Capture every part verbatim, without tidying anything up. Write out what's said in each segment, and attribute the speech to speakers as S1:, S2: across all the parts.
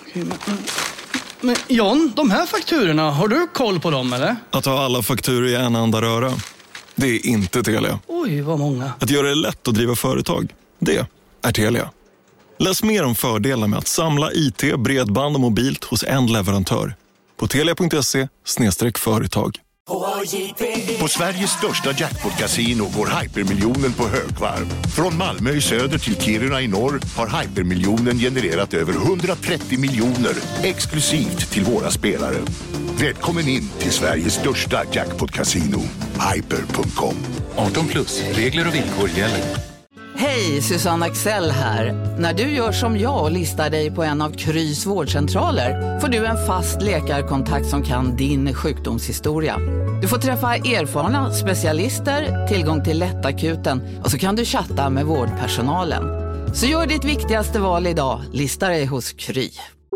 S1: Men, men John, de här fakturorna, har du koll på dem eller?
S2: Att ha alla fakturor i en enda röra, det är inte Telia.
S1: Oj, vad många.
S2: Att göra det lätt att driva företag, det är Telia. Läs mer om fördelarna med att samla I T, bredband och mobilt hos en leverantör. På telia punkt se slash företag.
S3: På Sveriges största jackpot-casino går Hypermiljonen på högvarv. Från Malmö i söder till Kiruna i norr har Hypermiljonen genererat över hundratrettio miljoner exklusivt till våra spelare. Välkommen in till Sveriges största jackpot-casino, hyper punkt com.
S4: arton plus, regler och villkor gäller.
S5: Hej, Susanne Axel här. När du gör som jag och listar dig på en av Krys vårdcentraler får du en fast läkarkontakt som kan din sjukdomshistoria. Du får träffa erfarna specialister, tillgång till lättakuten och så kan du chatta med vårdpersonalen. Så gör ditt viktigaste val idag, lista dig hos Kry.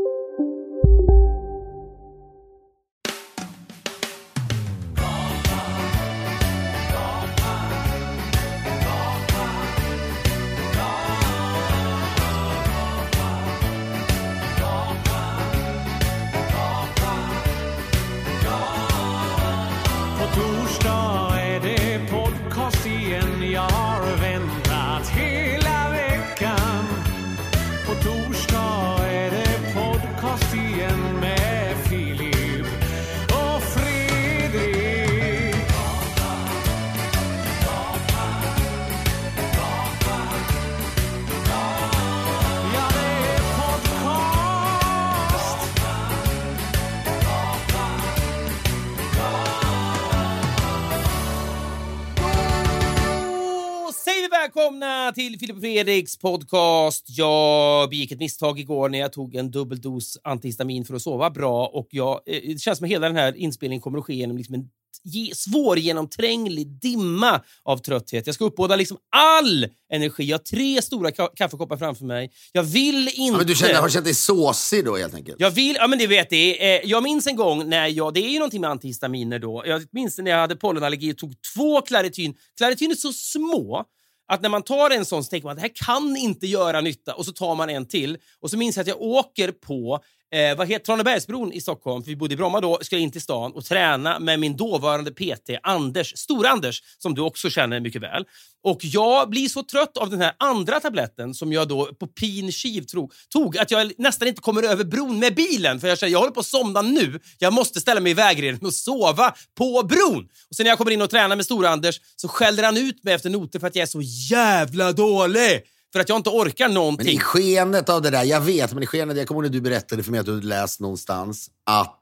S6: Välkomna till Filip och Fredriks podcast. Jag begick ett misstag igår när jag tog en dubbeldos antihistamin för att sova bra. Och jag, det känns som att hela den här inspelningen kommer att ske genom liksom en svårgenomtränglig dimma av trötthet. Jag ska uppbåda liksom all energi. Jag har tre stora ka- kaffekoppar framför mig. Jag vill inte... Ja,
S7: men du känner, har känt dig såsig då helt enkelt?
S6: Jag vill... Ja, men det vet det. Jag minns en gång när jag... Det är ju någonting med antihistaminer då. Jag minns när jag hade pollenallergi och tog två Claritin. Claritin är så små att när man tar en sån så tänker man att det här kan inte göra nytta. Och så tar man en till. Och så minns jag att jag åker på eh, vad heter Tranebergsbron i Stockholm. För vi bodde i Bromma då. Ska in till stan och träna med min dåvarande P T Anders. Stora Anders. Som du också känner mycket väl. Och jag blir så trött av den här andra tabletten som jag då på pin kiv tog, tog att jag nästan inte kommer över bron med bilen. För jag känner, jag håller på att somna nu. Jag måste ställa mig i vägrenen och sova på bron. Och sen när jag kommer in och tränar med Stora Anders så skäller han ut mig efter noter för att jag är så jävla dålig. För att jag inte orkar någonting.
S7: Men i skenet av det där, jag vet, men i skenet, jag kommer ihåg när du berättade för mig att du hade läst någonstans att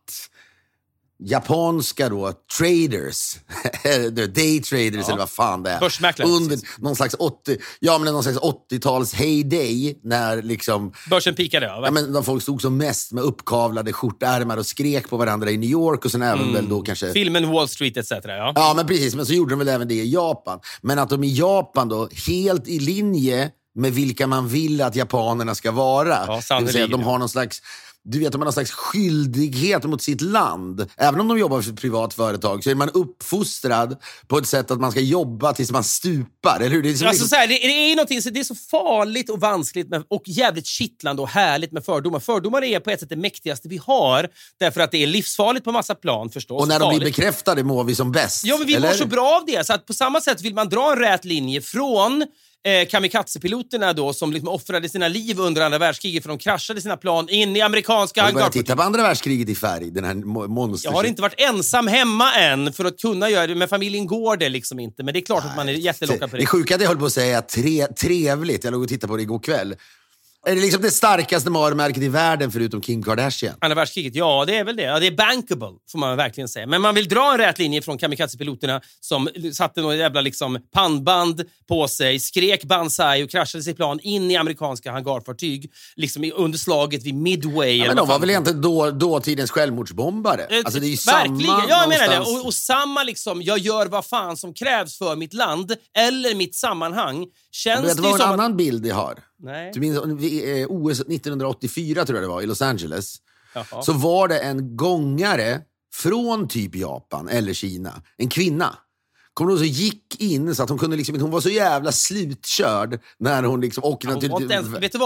S7: japanska då, traders, day traders, ja, eller vad fan det är.
S6: Börsmäklare.
S7: Under någon slags åttio, ja men någon slags åttio-tals heyday när liksom...
S6: Börsen pikade, ja.
S7: Ja, men de folk stod som mest med uppkavlade skjortärmar och skrek på varandra i New York och sen även mm. väl då kanske...
S6: Filmen Wall Street et cetera, ja.
S7: Ja, men precis, men så gjorde de väl även det i Japan. Men att de i Japan då, helt i linje med vilka man vill att japanerna ska vara.
S6: Ja,
S7: det vill säga, de har någon slags... Du vet, de har någon slags skyldighet mot sitt land. Även om de jobbar för ett privat företag så är man uppfostrad på ett sätt att man ska jobba tills man stupar, eller hur? Det är,
S6: alltså, liksom... så här, det, det är någonting, så det är så farligt och vanskligt med, och jävligt kittlande och härligt med fördomar. Fördomar är på ett sätt det mäktigaste vi har, därför att det är livsfarligt på massa plan förstås.
S7: Och när de
S6: farligt.
S7: blir bekräftade mår vi som bäst.
S6: Ja, men vi
S7: eller?
S6: mår så bra av det. Så att på samma sätt vill man dra en rät linje från Eh, kamikazepiloterna då som liksom offrade sina liv under andra världskriget för de kraschade sina plan in i amerikanska hangar.
S7: Har du börjat titta på andra världskriget i färg? Den här monster.
S6: Jag har inte varit ensam hemma än för att kunna göra det. Med familjen går det liksom inte. Men det är klart Nej, att man är jättelockad på det.
S7: Det sjuka att jag höll på att säga tre, trevligt. Jag låg och tittade på det igår kväll. Är det liksom det starkaste varumärket i världen förutom Kim Kardashian?
S6: Andra världskriget, ja det är väl det. Ja, det är bankable, får man verkligen säga. Men man vill dra en rät linje från kamikazepiloterna som satte någon jävla liksom pannband på sig, skrek banzai och kraschade sitt plan in i amerikanska hangarfartyg. Liksom under slaget vid Midway.
S7: Ja, men de var väl egentligen då, dåtidens självmordsbombare?
S6: Eh,
S7: alltså det är ju
S6: verkligen,
S7: samma
S6: jag menar det.
S7: någonstans.
S6: Och, och samma liksom, jag gör vad fan som krävs för mitt land eller mitt sammanhang. Känns
S7: vet,
S6: det,
S7: det var en
S6: som
S7: annan
S6: att...
S7: bild jag har.
S6: Nej.
S7: Du minns O S nittonhundraåttiofyra tror jag det var i Los Angeles.
S6: Jaha.
S7: Så var det en gångare från typ Japan eller Kina, en kvinna. Kommer hon så gick in så att hon kunde liksom, hon var så jävla slutkörd när hon liksom och
S6: ja, hon
S7: naturligtvis
S6: ens, vet du vad?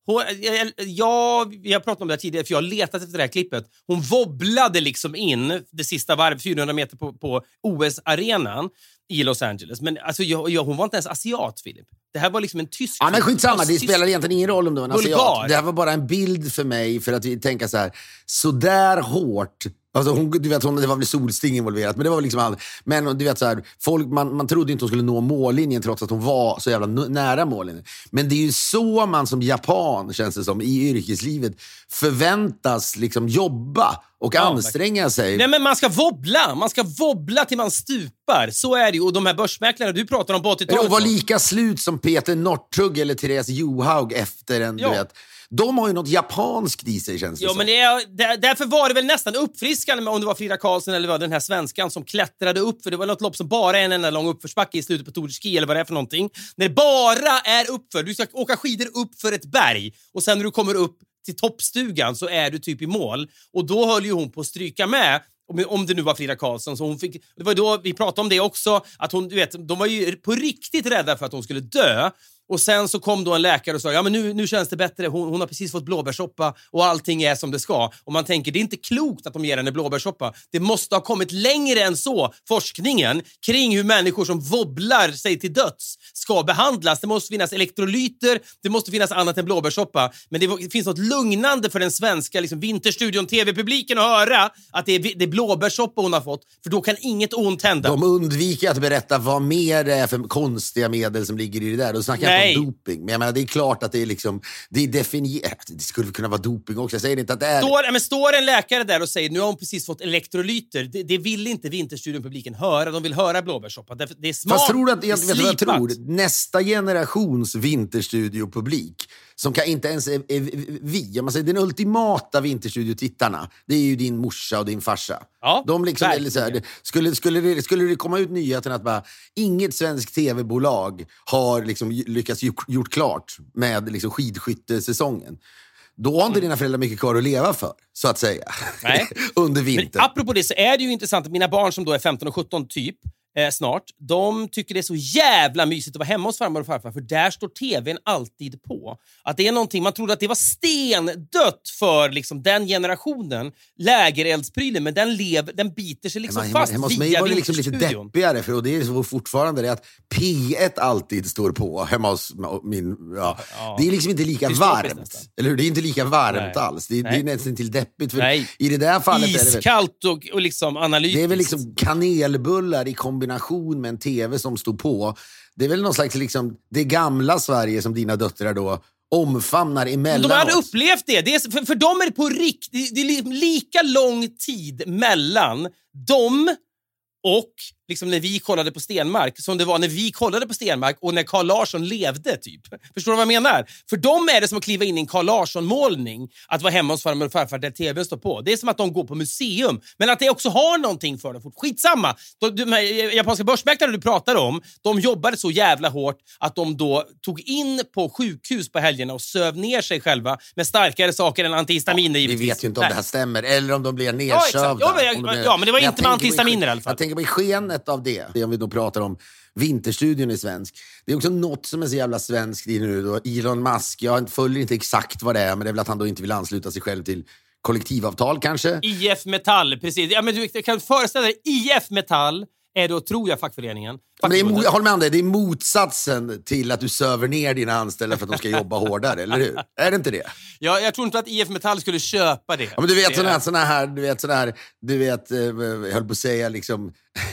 S6: Hon, jag, jag, vi har pratat om det här tidigare, för jag har letat efter det här klippet. Hon wobblade liksom in det sista varv, fyrahundra meter på, på O S-arenan i Los Angeles. Men alltså, jag, jag, hon var inte ens asiat, Filip. Det här var liksom en tysk...
S7: Ja, men skitsamma, det spelar egentligen ingen roll om det var en
S6: Bulgar.
S7: asiat. Det här var bara en bild för mig för att vi tänka så här, så där hårt. Alltså hon, du vet, hon, det var väl Solsting involverat, men det var liksom all, men du vet så här, folk, man, man trodde inte hon skulle nå mållinjen trots att hon var så jävla n- nära mållinjen. Men det är ju så man som japan, känns det som, i yrkeslivet förväntas liksom jobba och
S6: Ja,
S7: anstränga sig.
S6: Nej, men man ska wobbla. Man ska wobbla till man stupar. Så är det ju. Och de här börsmäklarna du pratar om på åttiotalet.
S7: Och var lika slut som Peter Northug eller Therese Johaug efter en,
S6: Ja.
S7: du vet. De har ju något japanskt i sig, känns det
S6: Ja,
S7: som.
S6: men det är, där, därför var det väl nästan uppfriskande med, om det var Frida Karlsson eller var den här svenskan som klättrade upp, för det var något lopp som bara är en enda lång uppförsbacke i slutet på Tour de Ski eller vad det är för någonting. När det bara är uppför. Du ska åka skidor upp för ett berg och sen när du kommer upp till toppstugan så är du typ i mål. Och då höll ju hon på att stryka med, om det nu var Frida Karlsson, så hon fick, det var då vi pratade om det också, att hon, du vet, de var ju på riktigt rädda för att hon skulle dö. Och sen så kom då en läkare och sa, ja men nu, nu känns det bättre, hon, hon har precis fått blåbärssoppa och allting är som det ska. Och man tänker, det är inte klokt att de ger henne blåbärssoppa. Det måste ha kommit längre än så, forskningen, kring hur människor som wobblar sig till döds ska behandlas. Det måste finnas elektrolyter, det måste finnas annat än blåbärssoppa. Men det finns något lugnande för den svenska liksom, Vinterstudion T V-publiken att höra att det är, det är blåbärssoppa hon har fått, för då kan inget ont hända.
S7: De undviker att berätta vad mer det är för konstiga medel som ligger i det där. Då snackar jag inte om doping. Men jag menar, det är klart att det är liksom, det är definierat. Det skulle kunna vara doping också. Jag säger inte att det är...
S6: Står, men står en läkare där och säger, nu har hon precis fått elektrolyter. Det, det vill inte Vinterstudion-publiken höra. De vill höra blåbärssoppa. Det, det är smart.
S7: Fast tror du att, jag
S6: det
S7: vet vad jag
S6: slipat.
S7: tror? Nästa generations Vinterstudio-publik, som kan inte ens är, är vi, man säger, den ultimata Vinterstudio-tittarna, det är ju din morsa och din farsa.
S6: Ja,
S7: de liksom,
S6: verkligen.
S7: eller så här, skulle, skulle, det, skulle det komma ut nyheten att bara, inget svenskt tv-bolag har liksom lyckats gjort, gjort klart med liksom skidskyttesäsongen, då har inte dina föräldrar mycket kvar att leva för, så att säga.
S6: Nej.
S7: Under
S6: Men
S7: vintern.
S6: apropå det så är det ju intressant att mina barn som då är femton och sjutton typ eh, snart, de tycker det är så jävla mysigt att vara hemma hos farmor och farfar, för där står tvn alltid på. Att det är någonting, man trodde att det var stendött för liksom den generationen, lägereldsprylen, men den lev, den biter sig liksom
S7: Men
S6: fast
S7: hemma hos
S6: via
S7: mig var det liksom lite
S6: Vinterstudion.
S7: deppigare, för och det är så fortfarande det att P ett alltid står på hemma hos min... Ja.
S6: Ja.
S7: Det är liksom inte lika
S6: Dystopiskt
S7: varmt.
S6: nästan.
S7: Eller hur? Det är inte lika varmt
S6: Nej.
S7: alls. Det, det
S6: Nej.
S7: är nästan till deppigt. För
S6: Nej.
S7: i det där fallet är det väl,
S6: Iskallt och, och liksom analytiskt.
S7: det är väl liksom kanelbullar i kombination med en tv som står på. Det är väl någon slags liksom, det gamla Sverige som dina döttrar då omfamnar emellan
S6: De hade
S7: oss.
S6: upplevt det. det är, för, för dem är det på riktigt. Det är li- lika lång tid mellan dem och liksom när vi kollade på Stenmark som det var när vi kollade på Stenmark och när Carl Larsson levde typ. Förstår du vad jag menar? För dem är det som att kliva in i en Carl Larsson-målning, att vara hemma hos farmor och farfar där tvn står på. Det är som att de går på museum, men att det också har någonting för dem. Skitsamma. De, de här japanska börsmäklare du pratar om, de jobbade så jävla hårt att de då tog in på sjukhus på helgerna och söv ner sig själva med starkare saker än antihistaminer.
S7: Vi
S6: givetvis.
S7: vet ju inte om
S6: Nej.
S7: det här stämmer, eller om de blir
S6: Ja,
S7: nedsövda.
S6: exakt. Ja, men,
S7: Om de blir-
S6: ja, men det var
S7: jag
S6: inte med
S7: tänker
S6: antihistaminer
S7: på-
S6: i alla fall.
S7: Jag tänker på i skenet av det, om vi då pratar om Vinterstudion i svensk. Det är också något som är så jävla svenskt i nu då. Elon Musk, jag följer inte exakt vad det är, men det är väl att han då inte vill ansluta sig själv till kollektivavtal kanske.
S6: I F Metall, precis. Ja, men du kan föreställa dig, I F Metall är då, tror jag, fackföreningen.
S7: Men det är, mo- jag håller med om det, det är motsatsen till att du söver ner dina anställda för att de ska jobba hårdare, eller hur? Är det inte det?
S6: Ja, jag tror inte att I F Metall skulle köpa det.
S7: Ja, men du vet
S6: det
S7: sådana här, såna här, du vet sådana här, du vet, eh, jag höll på att säga liksom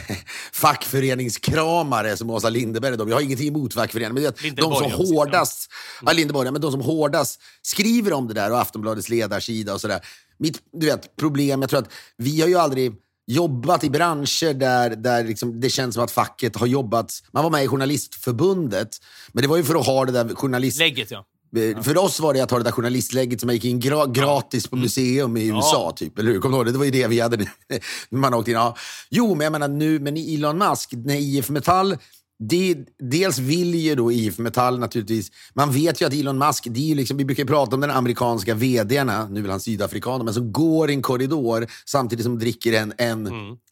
S7: fackföreningskramare som Åsa Linderberg. De, jag har ingenting emot fackföreningen, men du vet, de
S6: Linderborg
S7: som
S6: också,
S7: hårdast, ja, Linderborg, men de som hårdast skriver om det där och Aftonbladets ledarsida och sådär. Mitt, du vet, problem, jag tror att vi har ju aldrig jobbat i branscher där, där liksom det känns som att facket har jobbat. Man var med i Journalistförbundet, men det var ju för att ha det där journalist...
S6: Lägget, ja.
S7: För oss var det att ha det där journalistlägget som man gick in gra- gratis på museum i U S A,
S6: Ja.
S7: typ, eller hur? Kommer du ihåg det? Det var ju det vi hade när man åkte in. Ja. Jo, men jag menar nu, men Elon Musk, när I F Metall, det, dels vill ju då I F Metall naturligtvis, man vet ju att Elon Musk, det är ju liksom, vi brukar prata om den amerikanska vdarna, nu vill han sydafrikaner, men som går i en korridor samtidigt som dricker en, en, mm.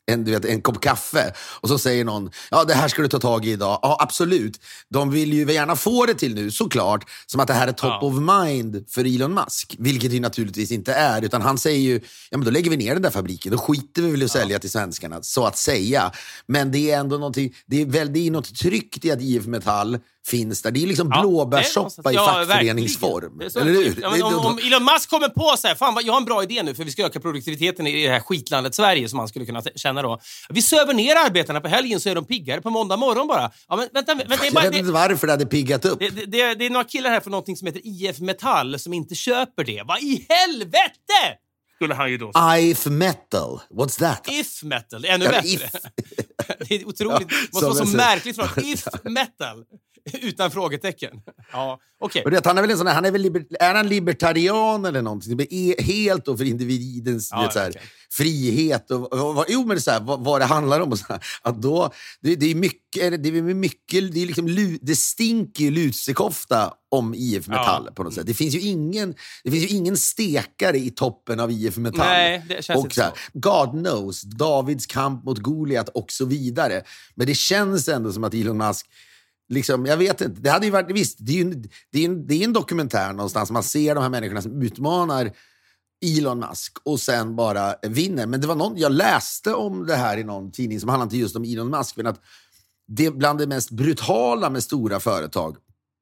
S7: en, du vet, en kopp kaffe och så säger någon, ja det här ska du ta tag i idag. Ja absolut, de vill ju gärna få det till nu såklart, som att det här är top ja. of mind för Elon Musk, vilket det naturligtvis inte är, utan han säger ju, ja men då lägger vi ner den där fabriken, då skiter vi väl att ja. sälja till svenskarna, så att säga. Men det är ändå någonting, det är väl, det är något tryggt i att I F Metall finns där. Det är liksom ja, blåbärssoppa i ja, fackföreningsform. Eller hur?
S6: Ja, men om, om Elon Musk kommer på sig, fan jag har en bra idé nu för vi ska öka produktiviteten i det här skitlandet Sverige, som man skulle kunna känna då. Vi söver ner arbetarna på helgen så är de piggare på måndag morgon bara. Ja, men, vänta, vänta,
S7: jag
S6: bara,
S7: vet inte varför det hade piggat upp.
S6: Det, det, det, det är några killar här för någonting som heter I F Metall som inte köper det. Vad i helvete? Skulle han ju då
S7: säga. I F Metal. What's that?
S6: If Metal. Ännu ja, bättre. If. Det är otroligt. Det måste vara så märkligt från If Metal. Utan frågetecken. Ja, okej.
S7: Okay. Han är väl en sån här, han är väl liber, är han libertarian eller någonting? Det är helt och för individens ja, vet, så här, okay. frihet och, och, och jo men det är så här, vad, vad det handlar om och så här, att då det, det är mycket det är mycket det är liksom det stinker ju lusekofta om I F Metall ja. på något sätt. Det finns ju ingen det finns ju ingen stekare i toppen av I F Metall.
S6: Nej, det känns
S7: och så här,
S6: så.
S7: God knows, Davids kamp mot Goliat och så vidare. Men det känns ändå som att Elon Musk liksom, jag vet inte, det hade ju varit, visst, det är ju det är en, det är en dokumentär någonstans, man ser de här människorna som utmanar Elon Musk och sen bara vinner. Men det var någon, jag läste om det här i någon tidning som handlar inte just om Elon Musk, men att det är bland det mest brutala med stora företag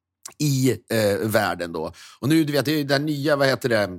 S7: i eh, världen då. Och nu, du vet, det är ju den nya, vad heter det,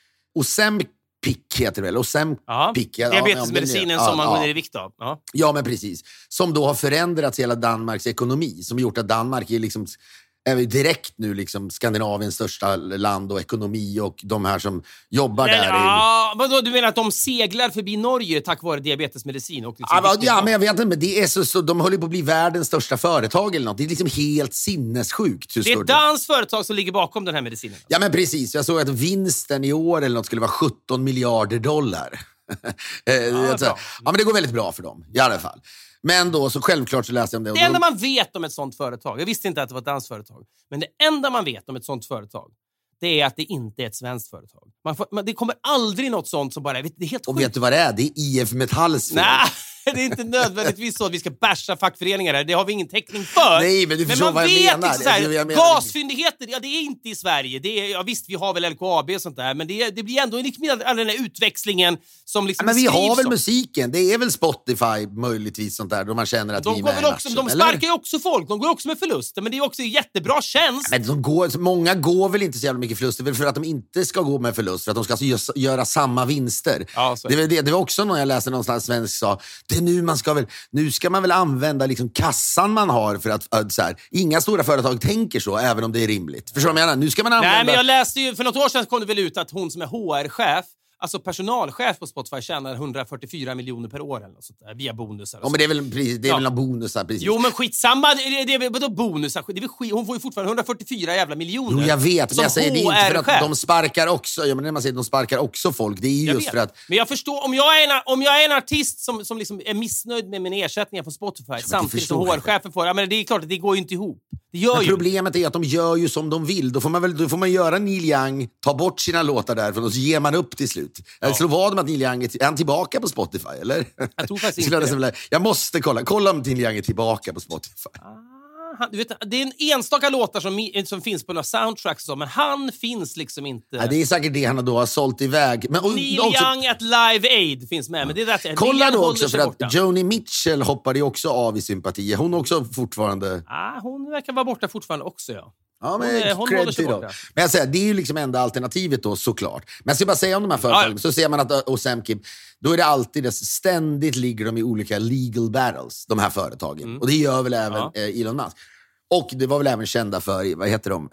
S7: Ozempic heter det väl, Ozempic.
S6: Ja, diabetesmedicinen ja, som man ja, går ner i vikt av. Ja.
S7: ja, men precis. Som då har förändrat hela Danmarks ekonomi, som gjort att Danmark är liksom är direkt nu liksom Skandinaviens största land och ekonomi, och de här som jobbar
S6: men,
S7: där
S6: ja, är... vadå, du menar att de seglar förbi Norge tack vare diabetesmedicin? Och liksom
S7: ja, ja, men jag vet inte, men det är så, så de håller på att bli världens största företag eller något. Det är liksom helt sinnessjukt.
S6: Det är ett danskt företag som ligger bakom den här medicinen. Alltså.
S7: Ja, men precis. Jag såg att vinsten i år eller något skulle vara sjutton miljarder dollar. ja, ja, men det går väldigt bra för dem, i alla fall. Men då, så självklart så läste jag om det.
S6: Det enda man vet om ett sånt företag, jag visste inte att det var ett dansföretag, men det enda man vet om ett sånt företag, det är att det inte är ett svenskt företag. Man får, man, det kommer aldrig något sånt som bara, det är helt
S7: och
S6: sjukt.
S7: vet du vad det är? Det är I F Metalls fel.
S6: Nej, det är inte nödvändigtvis så att vi ska basha fackföreningar här. Det har vi ingen täckning för.
S7: Nej, men du förstår
S6: men man
S7: vad jag
S6: vet
S7: menar.
S6: Inte så här,
S7: jag menar.
S6: Gasfyndigheter, ja det är inte i Sverige. Det är, ja, visst, vi har väl L K A B och sånt där, men det, det blir ändå liksom all den här utväxlingen som liksom
S7: ja, men vi har väl
S6: om. musiken.
S7: Det är väl Spotify möjligtvis sånt där, då man känner att
S6: de
S7: vi är med
S6: också, De sparkar ju också folk, de går också med förluster, men det är också jättebra tjänst.
S7: Men de går, många går väl inte så jävla mycket förluster, för att de inte ska gå med förlust, för att de ska alltså göra samma vinster.
S6: Ja,
S7: det, var det, det var också någon jag läste någonstans svensk sa, det är nu man ska väl, nu ska man väl använda liksom kassan man har för att, så här, inga stora företag tänker så, även om det är rimligt. Förstår du vad jag menar? Nu ska man använda...
S6: Nej, men jag läste ju, för något år sedan kom det väl ut att hon som är H R-chef, alltså personalchef på Spotify, tjänar hundrafyrtiofyra miljoner per år eller något sånt där, via bonusar.
S7: Ja, men det är väl, det är väl ja. bonusar, precis.
S6: Jo, men skitsamma, det är, det är, vadå bonusar? Det är väl skit, hon får ju fortfarande hundrafyrtiofyra jävla miljoner.
S7: Jo, jag vet, men jag säger det inte för att de sparkar också, ja, men när man säger att de sparkar också folk, det är ju jag just vet. för att...
S6: Men jag förstår, om jag är en, om jag är en artist som, som liksom är missnöjd med min ersättningar från Spotify, ja, samtidigt som H R-chefen får, ja, men det är klart att det går ju inte ihop. Det gör
S7: men
S6: ju.
S7: Problemet är att de gör ju som de vill. Då får man väl, då får man göra Neil Young, ta bort sina låtar därifrån och så ger man upp till slut. Ja. Slå vad om att Neil Young är, är han tillbaka på Spotify, eller?
S6: Jag tror faktiskt inte
S7: det. Jag måste kolla. Kolla om Neil Young är tillbaka på Spotify.
S6: Ah, du vet, det är en enstaka låtar som, som finns på några soundtracks, så, men han finns liksom inte.
S7: Ja, det är säkert det han då har sålt iväg. Men, och,
S6: Neil
S7: också,
S6: Young at Live Aid finns med. Men det är rätt,
S7: kolla då också, för att Joni Mitchell hoppade ju också av i sympati. Hon också fortfarande...
S6: Ah, hon verkar vara borta fortfarande också, ja.
S7: Ja, men,
S6: hon, är, hon håller sig borta.
S7: Men jag säger, det är ju liksom enda alternativet då, såklart. Men jag ska bara säga om de här företagen, ja. så ser man att Ozempic, då är det alltid, ständigt ligger de i olika legal battles, de här företagen. Mm. Och det gör väl även ja. eh, Elon Musk. Och det var väl även kända för, vad heter de?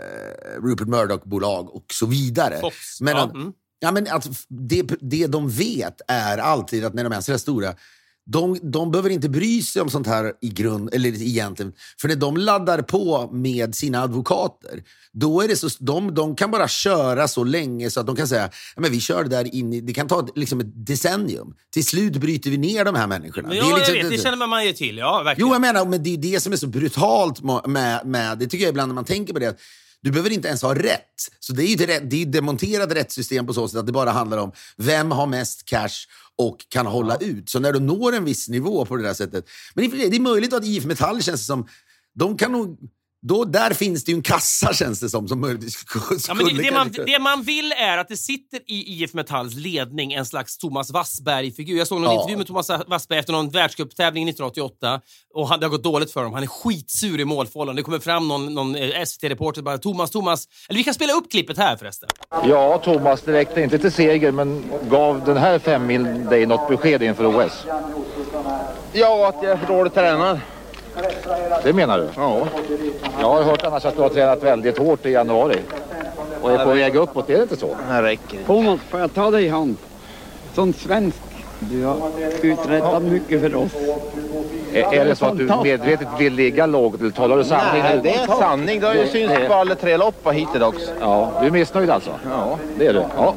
S7: Eh, Rupert Murdoch-bolag och så vidare.
S6: Fox.
S7: Men,
S6: ja.
S7: att,
S6: Mm.
S7: ja, men att det, det de vet är alltid att när de är så här stora, De, de behöver inte bry sig om sånt här i grund, eller egentligen. För när de laddar på med sina advokater, då är det så, de, de kan bara köra så länge så att de kan säga, ja, men vi kör det där in i, det kan ta liksom ett decennium. Till slut bryter vi ner de här människorna.
S6: Men ja,
S7: det, är liksom,
S6: jag vet, det känner man ju till, ja, verkligen.
S7: Jo, jag menar, men det är det som är så brutalt med, med det tycker jag ibland när man tänker på det. Du behöver inte ens ha rätt. Så det är ju det, det är demonterat rättssystem på så sätt att det bara handlar om vem har mest cash och kan hålla ja. ut. Så när du når en viss nivå på det där sättet. Men det är möjligt att I F Metall känns som... De kan nog... Då, där finns det ju en kassa, känns det som. som skulle,
S6: ja, men det, det, man, det man vill är att det sitter i I F Metalls ledning en slags Thomas Wassberg-figur. Jag såg någon ja. intervju med Thomas Wassberg efter någon världscuptävling nittonhundraåttioåtta. Och han, det har gått dåligt för honom. Han är skitsur i målfållan. Det kommer fram någon, någon S V T-reporter bara, Thomas, Thomas... Eller vi kan spela upp klippet här förresten.
S8: Ja, Thomas, det räckte inte till seger, men gav den här fem mil dig något besked inför O S?
S9: Ja, att jag är för dåligt tränad.
S8: Det menar du?
S9: Ja.
S8: Jag har hört annars att du har tränat väldigt hårt i januari. Och är på väg uppåt, är det inte så?
S9: Det räcker.
S10: Thomas, får jag ta dig i hand? Som svensk, du har uträttat mycket för oss.
S8: Är, är det så att du medvetet vill ligga lågt eller talar du sanning?
S9: Nej, det är sanning. Det har ju synts på alla tre loppar hittills också.
S8: Ja, du är missnöjd alltså?
S9: Ja.
S8: Det är du? Ja.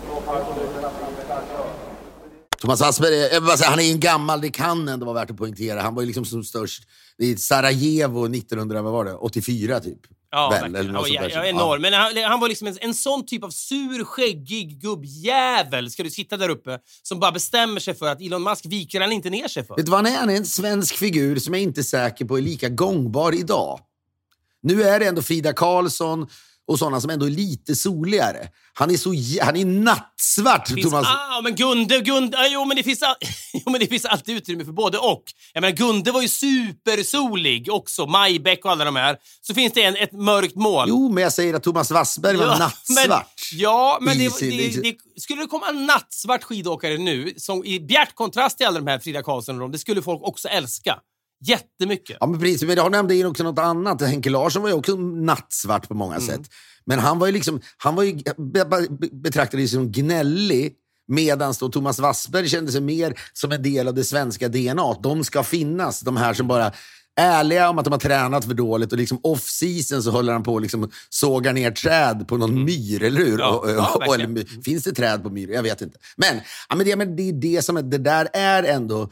S7: Thomas Wassberg, jag vill bara säga, han är en gammal, det kan ändå vara värt att poängtera. Han var ju liksom som störst i Sarajevo nittonhundra, vad var det? åttiofyra typ.
S6: Ja,
S7: Väl, eller något
S6: ja,
S7: sånt
S6: ja,
S7: där.
S6: enorm. Men han, han var liksom en, en sån typ av sur, skäggig gubbjävel. Ska du sitta där uppe som bara bestämmer sig för att Elon Musk viker han inte ner sig för.
S7: Vet du vad han är? Han är en svensk figur som jag inte är säker på är lika gångbar idag. Nu är det ändå Frida Karlsson och sådana som ändå är lite soligare. Han är så han är nattsvart.
S6: Finns,
S7: Thomas.
S6: Ah, men Gunde, Gunde ah, jo, men det finns all, jo, men det finns alltid utrymme för både och. Jag menar, Gunde var ju supersolig också. Majbäck och alla de här. Så finns det en, ett mörkt mål.
S7: Jo, men jag säger att Thomas Wassberg var
S6: ja,
S7: nattsvart.
S6: Men, ja, men det,
S7: sin,
S6: det, det, det, skulle det komma en nattsvart skidåkare nu som i bjärt kontrast till alla de här Frida Karlsson och dem, det skulle folk också älska. Jättemycket.
S7: Ja, men precis. Men det har nämnt ju också något annat. Henke Larsson var ju också nattsvart på många mm. sätt. Men han var ju liksom, han var ju betraktad som gnällig, medan då Thomas Wassberg kände sig mer som en del av det svenska D N A. De ska finnas, de här som bara ärliga om att de har tränat för dåligt och liksom off-season så håller han på och liksom sågar ner träd på någon myr, eller hur?
S6: Ja,
S7: och,
S6: ja,
S7: och, eller, finns det träd på myr? Jag vet inte. Men, ja, men, det, men det är det som är, det där är ändå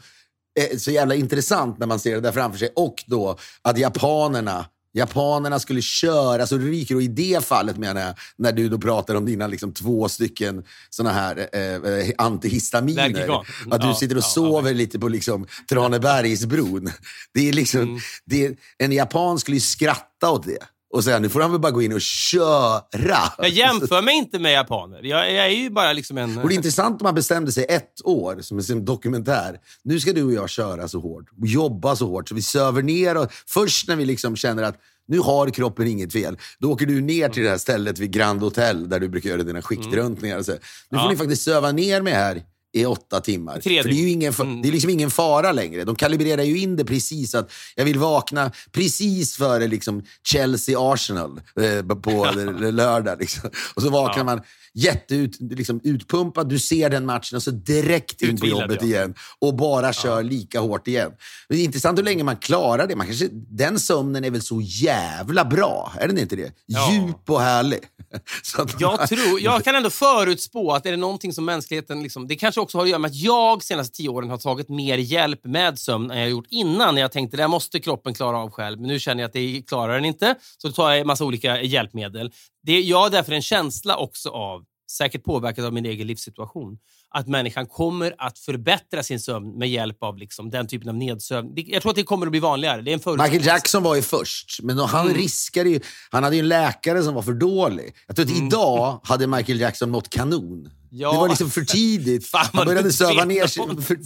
S7: så jävla intressant när man ser det där framför sig. Och då att japanerna Japanerna skulle köra, så ryker då i det fallet, menar jag, när du då pratar om dina liksom två stycken såna här eh, antihistaminer.
S6: Verkligen.
S7: Att du
S6: ja,
S7: sitter och
S6: ja,
S7: sover
S6: ja. lite
S7: på liksom Tranebergsbron. Det är liksom, mm. det, en japan skulle ju skratta åt det. Och säga, nu får han väl bara gå in och köra.
S6: Jag jämför mig inte med japaner. Jag, jag är ju bara liksom en...
S7: Och det är intressant om man bestämde sig ett år som en dokumentär. Nu ska du och jag köra så hårt. Och jobba så hårt. Så vi söver ner. Och först när vi liksom känner att nu har kroppen inget fel. Då åker du ner till det här stället vid Grand Hotel där du brukar göra dina skiktröntningar. Och så. Nu får ja. ni faktiskt söva ner mig här i åtta timmar. För det är ju ingen, mm. det är liksom ingen fara längre. De kalibrerar ju in det precis att jag vill vakna precis före liksom Chelsea-Arsenal eh, på ja. lördag. Liksom. Och så vaknar ja. man jätteut, liksom utpumpad. Du ser den matchen och så direkt in på jobbet ja. igen. Och bara kör ja. lika hårt igen. Det är intressant hur länge man klarar det. Man kanske, den sömnen är väl så jävla bra. Är den inte det? Ja. Djup och härlig. Så att
S6: jag, tror, jag kan ändå förutspå att är det någonting som mänskligheten... Liksom, det kanske också har att göra med att jag senaste tio åren har tagit mer hjälp med sömn än jag gjort innan. Jag tänkte det här måste kroppen klara av själv. Men nu känner jag att det klarar den inte. Så då tar jag en massa olika hjälpmedel. Det, jag har därför en känsla också av, säkert påverkat av min egen livssituation, att människan kommer att förbättra sin sömn med hjälp av liksom den typen av nedsövning. Jag tror att det kommer att bli vanligare. Det är en
S7: Michael Jackson var ju först, men han mm. riskade ju... Han hade ju en läkare som var för dålig. Jag tror att mm. idag hade Michael Jackson nått kanon. Ja. Det var liksom för tidigt. Fan, han började söva ner sig. För...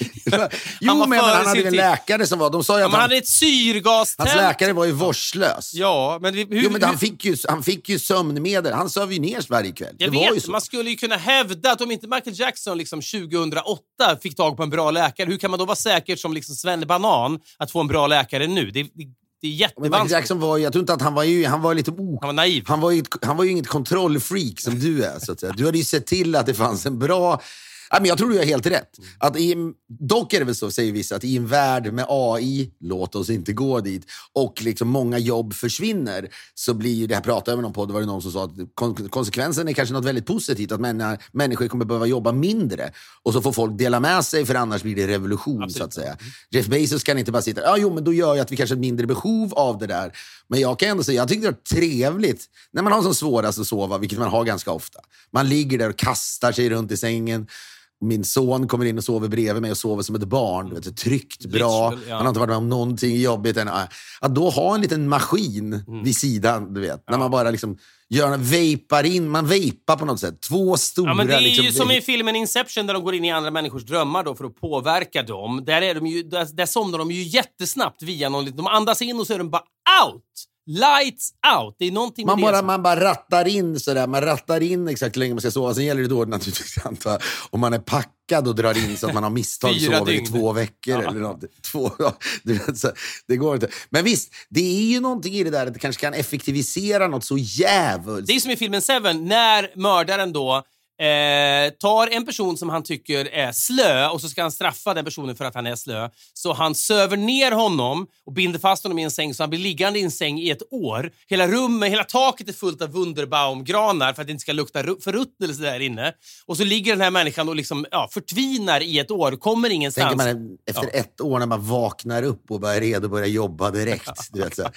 S7: jo, han men han hade ju en läkare som var... De sa ju att
S6: han, han hade ett syrgastält.
S7: Hans läkare var ju vårdslös.
S6: Ja, men... Hur,
S7: jo, men
S6: hur...
S7: Han, fick ju, han fick ju sömnmedel. Han söv ju ner varje kväll.
S6: Jag
S7: det
S6: vet,
S7: var ju så.
S6: Man skulle ju kunna hävda att om inte Michael Jackson liksom tjugohundraåtta fick tag på en bra läkare, hur kan man då vara säker som liksom Svenne Banan att få en bra läkare nu? Det, det, det är jättevanskligt.
S7: Michael Jackson var ju, jag tror inte att han var ju, han var lite ok.
S6: Han var naiv.
S7: Han var ju, han var ju inget kontrollfreak som du är, så att säga. Du hade ju sett till att det fanns en bra... Ja, men jag tror du har helt rätt. Att i, dock är det väl så, säger vissa, att i en värld med A I, låt oss inte gå dit, och liksom många jobb försvinner, så blir ju det här, pratade jag med någon på, det var det någon som sa att kon- konsekvensen är kanske något väldigt positivt, att männa, människor kommer behöva jobba mindre, och så får folk dela med sig, för annars blir det revolution. Absolut. Så att säga. Jeff Bezos kan inte bara sitta, ja jo men då gör jag att vi kanske har mindre behov av det där. Men jag kan ändå säga, jag tycker det är trevligt när man har som svårast att sova, vilket man har ganska ofta. Man ligger där och kastar sig runt i sängen. Min son kommer in och sover bredvid mig och sover som ett barn. Vet du, tryggt, bra. Ja. Man har inte varit med om någonting jobbigt än. Att då ha en liten maskin mm. vid sidan, du vet. Ja. När man bara liksom gör, vapar in, man vapar på något sätt. Två stora...
S6: Ja, men det är
S7: liksom,
S6: ju som i filmen Inception där de går in i andra människors drömmar då för att påverka dem. Där, är de ju, där, där somnar de ju jättesnabbt via någon... De andas in och så är de bara out! Lights out. Det är någonting med
S7: man bara,
S6: det som...
S7: man bara rattar in sådär. Man rattar in exakt hur länge man ska sova. Sen gäller det då naturligtvis antar, om man är packad och drar in så att man har misstag sover i två veckor ja. eller något. Två, ja, det, så, det går inte. Men visst, det är ju någonting i det där att det kanske kan effektivisera något så jävligt.
S6: Det är som i filmen Seven när mördaren då Eh, tar en person som han tycker är slö och så ska han straffa den personen för att han är slö. Så han söver ner honom och binder fast honom i en säng så han blir liggande i en säng i ett år. Hela rummet, hela taket är fullt av Wunderbaumgranar för att det inte ska lukta förruttnelse där inne. Och så ligger den här människan och liksom, ja, förtvinar i ett år, kommer ingenstans.
S7: Tänker man efter ja. ett år när man vaknar upp och bara är redo att börja jobba direkt. Du vet, så.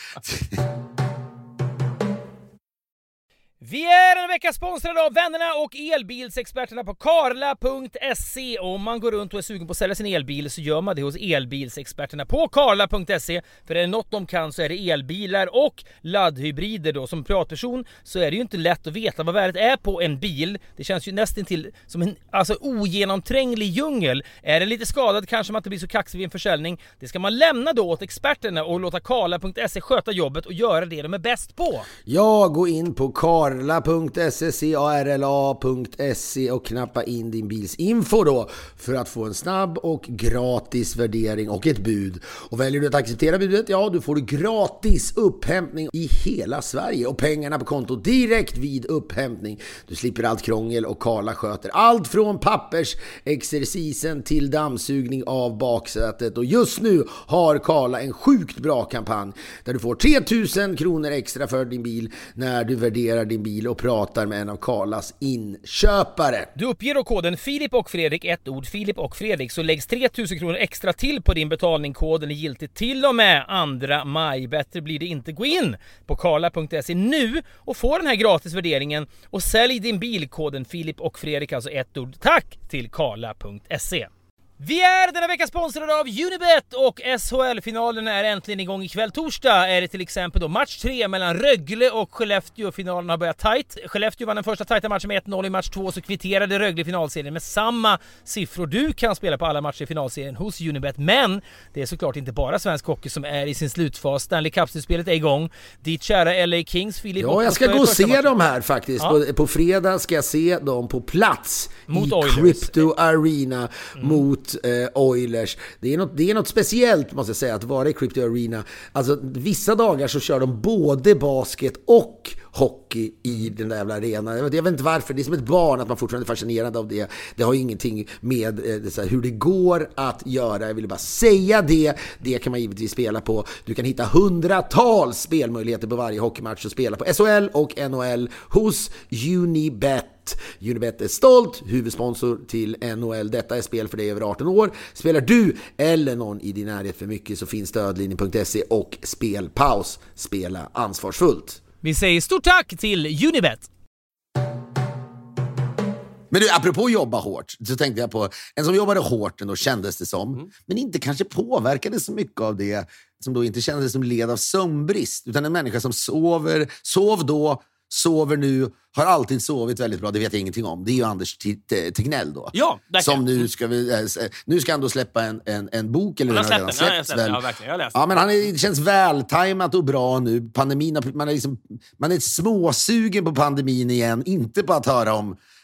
S11: Vi är en vecka sponsrade av vännerna och elbilsexperterna på Karla punkt se. Om man går runt och är sugen på att sälja sin elbil så gör man det hos elbilsexperterna på Karla punkt se. För är det något de kan så är det elbilar och laddhybrider då. Som privatperson så är det ju inte lätt att veta vad värdet är på en bil. Det känns ju nästan till som en alltså, ogenomtränglig djungel. Är det lite skadad kanske man inte blir så kaxig vid en försäljning. Det ska man lämna då åt experterna och låta Karla punkt se sköta jobbet och göra det de är bäst på.
S7: Ja, gå in på Karla punkt se, C A R L A punkt se och knappa in din bils info då för att få en snabb och gratis värdering och ett bud. Och väljer du att acceptera budet, ja, då får du gratis upphämtning i hela Sverige och pengarna på konto direkt vid upphämtning. Du slipper allt krångel och Karla sköter allt från pappersexercisen till dammsugning av baksätet. Och just nu har Karla en sjukt bra kampanj där du får tre tusen kronor extra för din bil när du värderar din bil och pratar med en av Karlas inköpare.
S11: Du uppger då koden Filip och Fredrik, ett ord Filip och Fredrik, så läggs tre tusen kronor extra till på din betalning. Koden är giltig till och med andra maj. Bättre blir det inte. Gå in på Karla punkt se nu och få den här gratis värderingen och sälj din bil. Koden Filip och Fredrik, alltså ett ord. Tack till Karla punkt se. Vi är denna vecka sponsrade av Unibet och S H L-finalen är äntligen igång ikväll. Torsdag är det till exempel då match tre mellan Rögle och Skellefteå. Finalen har börjat tajt. Skellefteå vann den första tajta matchen med ett noll. I match två så kvitterade Rögle finalserien med samma siffror. Du kan spela på alla matcher i finalserien hos Unibet, men det är såklart inte bara svensk hockey som är i sin slutfas. Stanley Cup-spelet är igång. Ditt kära L A Kings, Filip.
S7: Ja, jag ska gå och se matchen. Dem här faktiskt. Ja. På, på fredag ska jag se dem på plats mot i Oilers. Crypto Arena mm. mot Eh, Oilers. Det är, något, det är något speciellt måste jag säga att vara i Crypto Arena. Alltså vissa dagar så kör de både basket och hockey i den där jävla arenan. Jag vet, jag vet inte varför. Det är som ett barn att man fortfarande är fascinerad av det. Det har ju ingenting med eh, så här, hur det går att göra. Jag ville bara säga det. Det kan man givetvis spela på. Du kan hitta hundratals spelmöjligheter på varje hockeymatch och spela på S H L och N H L hos Unibet. Unibet är stolt huvudsponsor till N H L. Detta är spel för dig över arton år. Spelar du eller någon i din närhet för mycket så finns stödlinjen punkt se och spelpaus. Spela ansvarsfullt.
S11: Vi säger stort tack till Unibet.
S7: Men du, apropå jobba hårt, så tänkte jag på en som jobbade hårt ändå, kändes det som, mm. men inte kanske påverkade så mycket av det, som då inte kändes som led av sömnbrist, utan en människa som sover, sov då, sover nu, har alltid sovit väldigt bra, det vet jag ingenting om. Det är ju Anders Tegnell då.
S6: Ja,
S7: som nu ska vi, äh, nu ska han då släppa en, en, en bok, eller
S6: han har släppt den, ja, släppt, ja, verkligen, jag har läst.
S7: Ja, men han är, det känns vältajmat och bra nu. Pandemin, man är liksom, man är småsugen på pandemin igen, inte på att höra om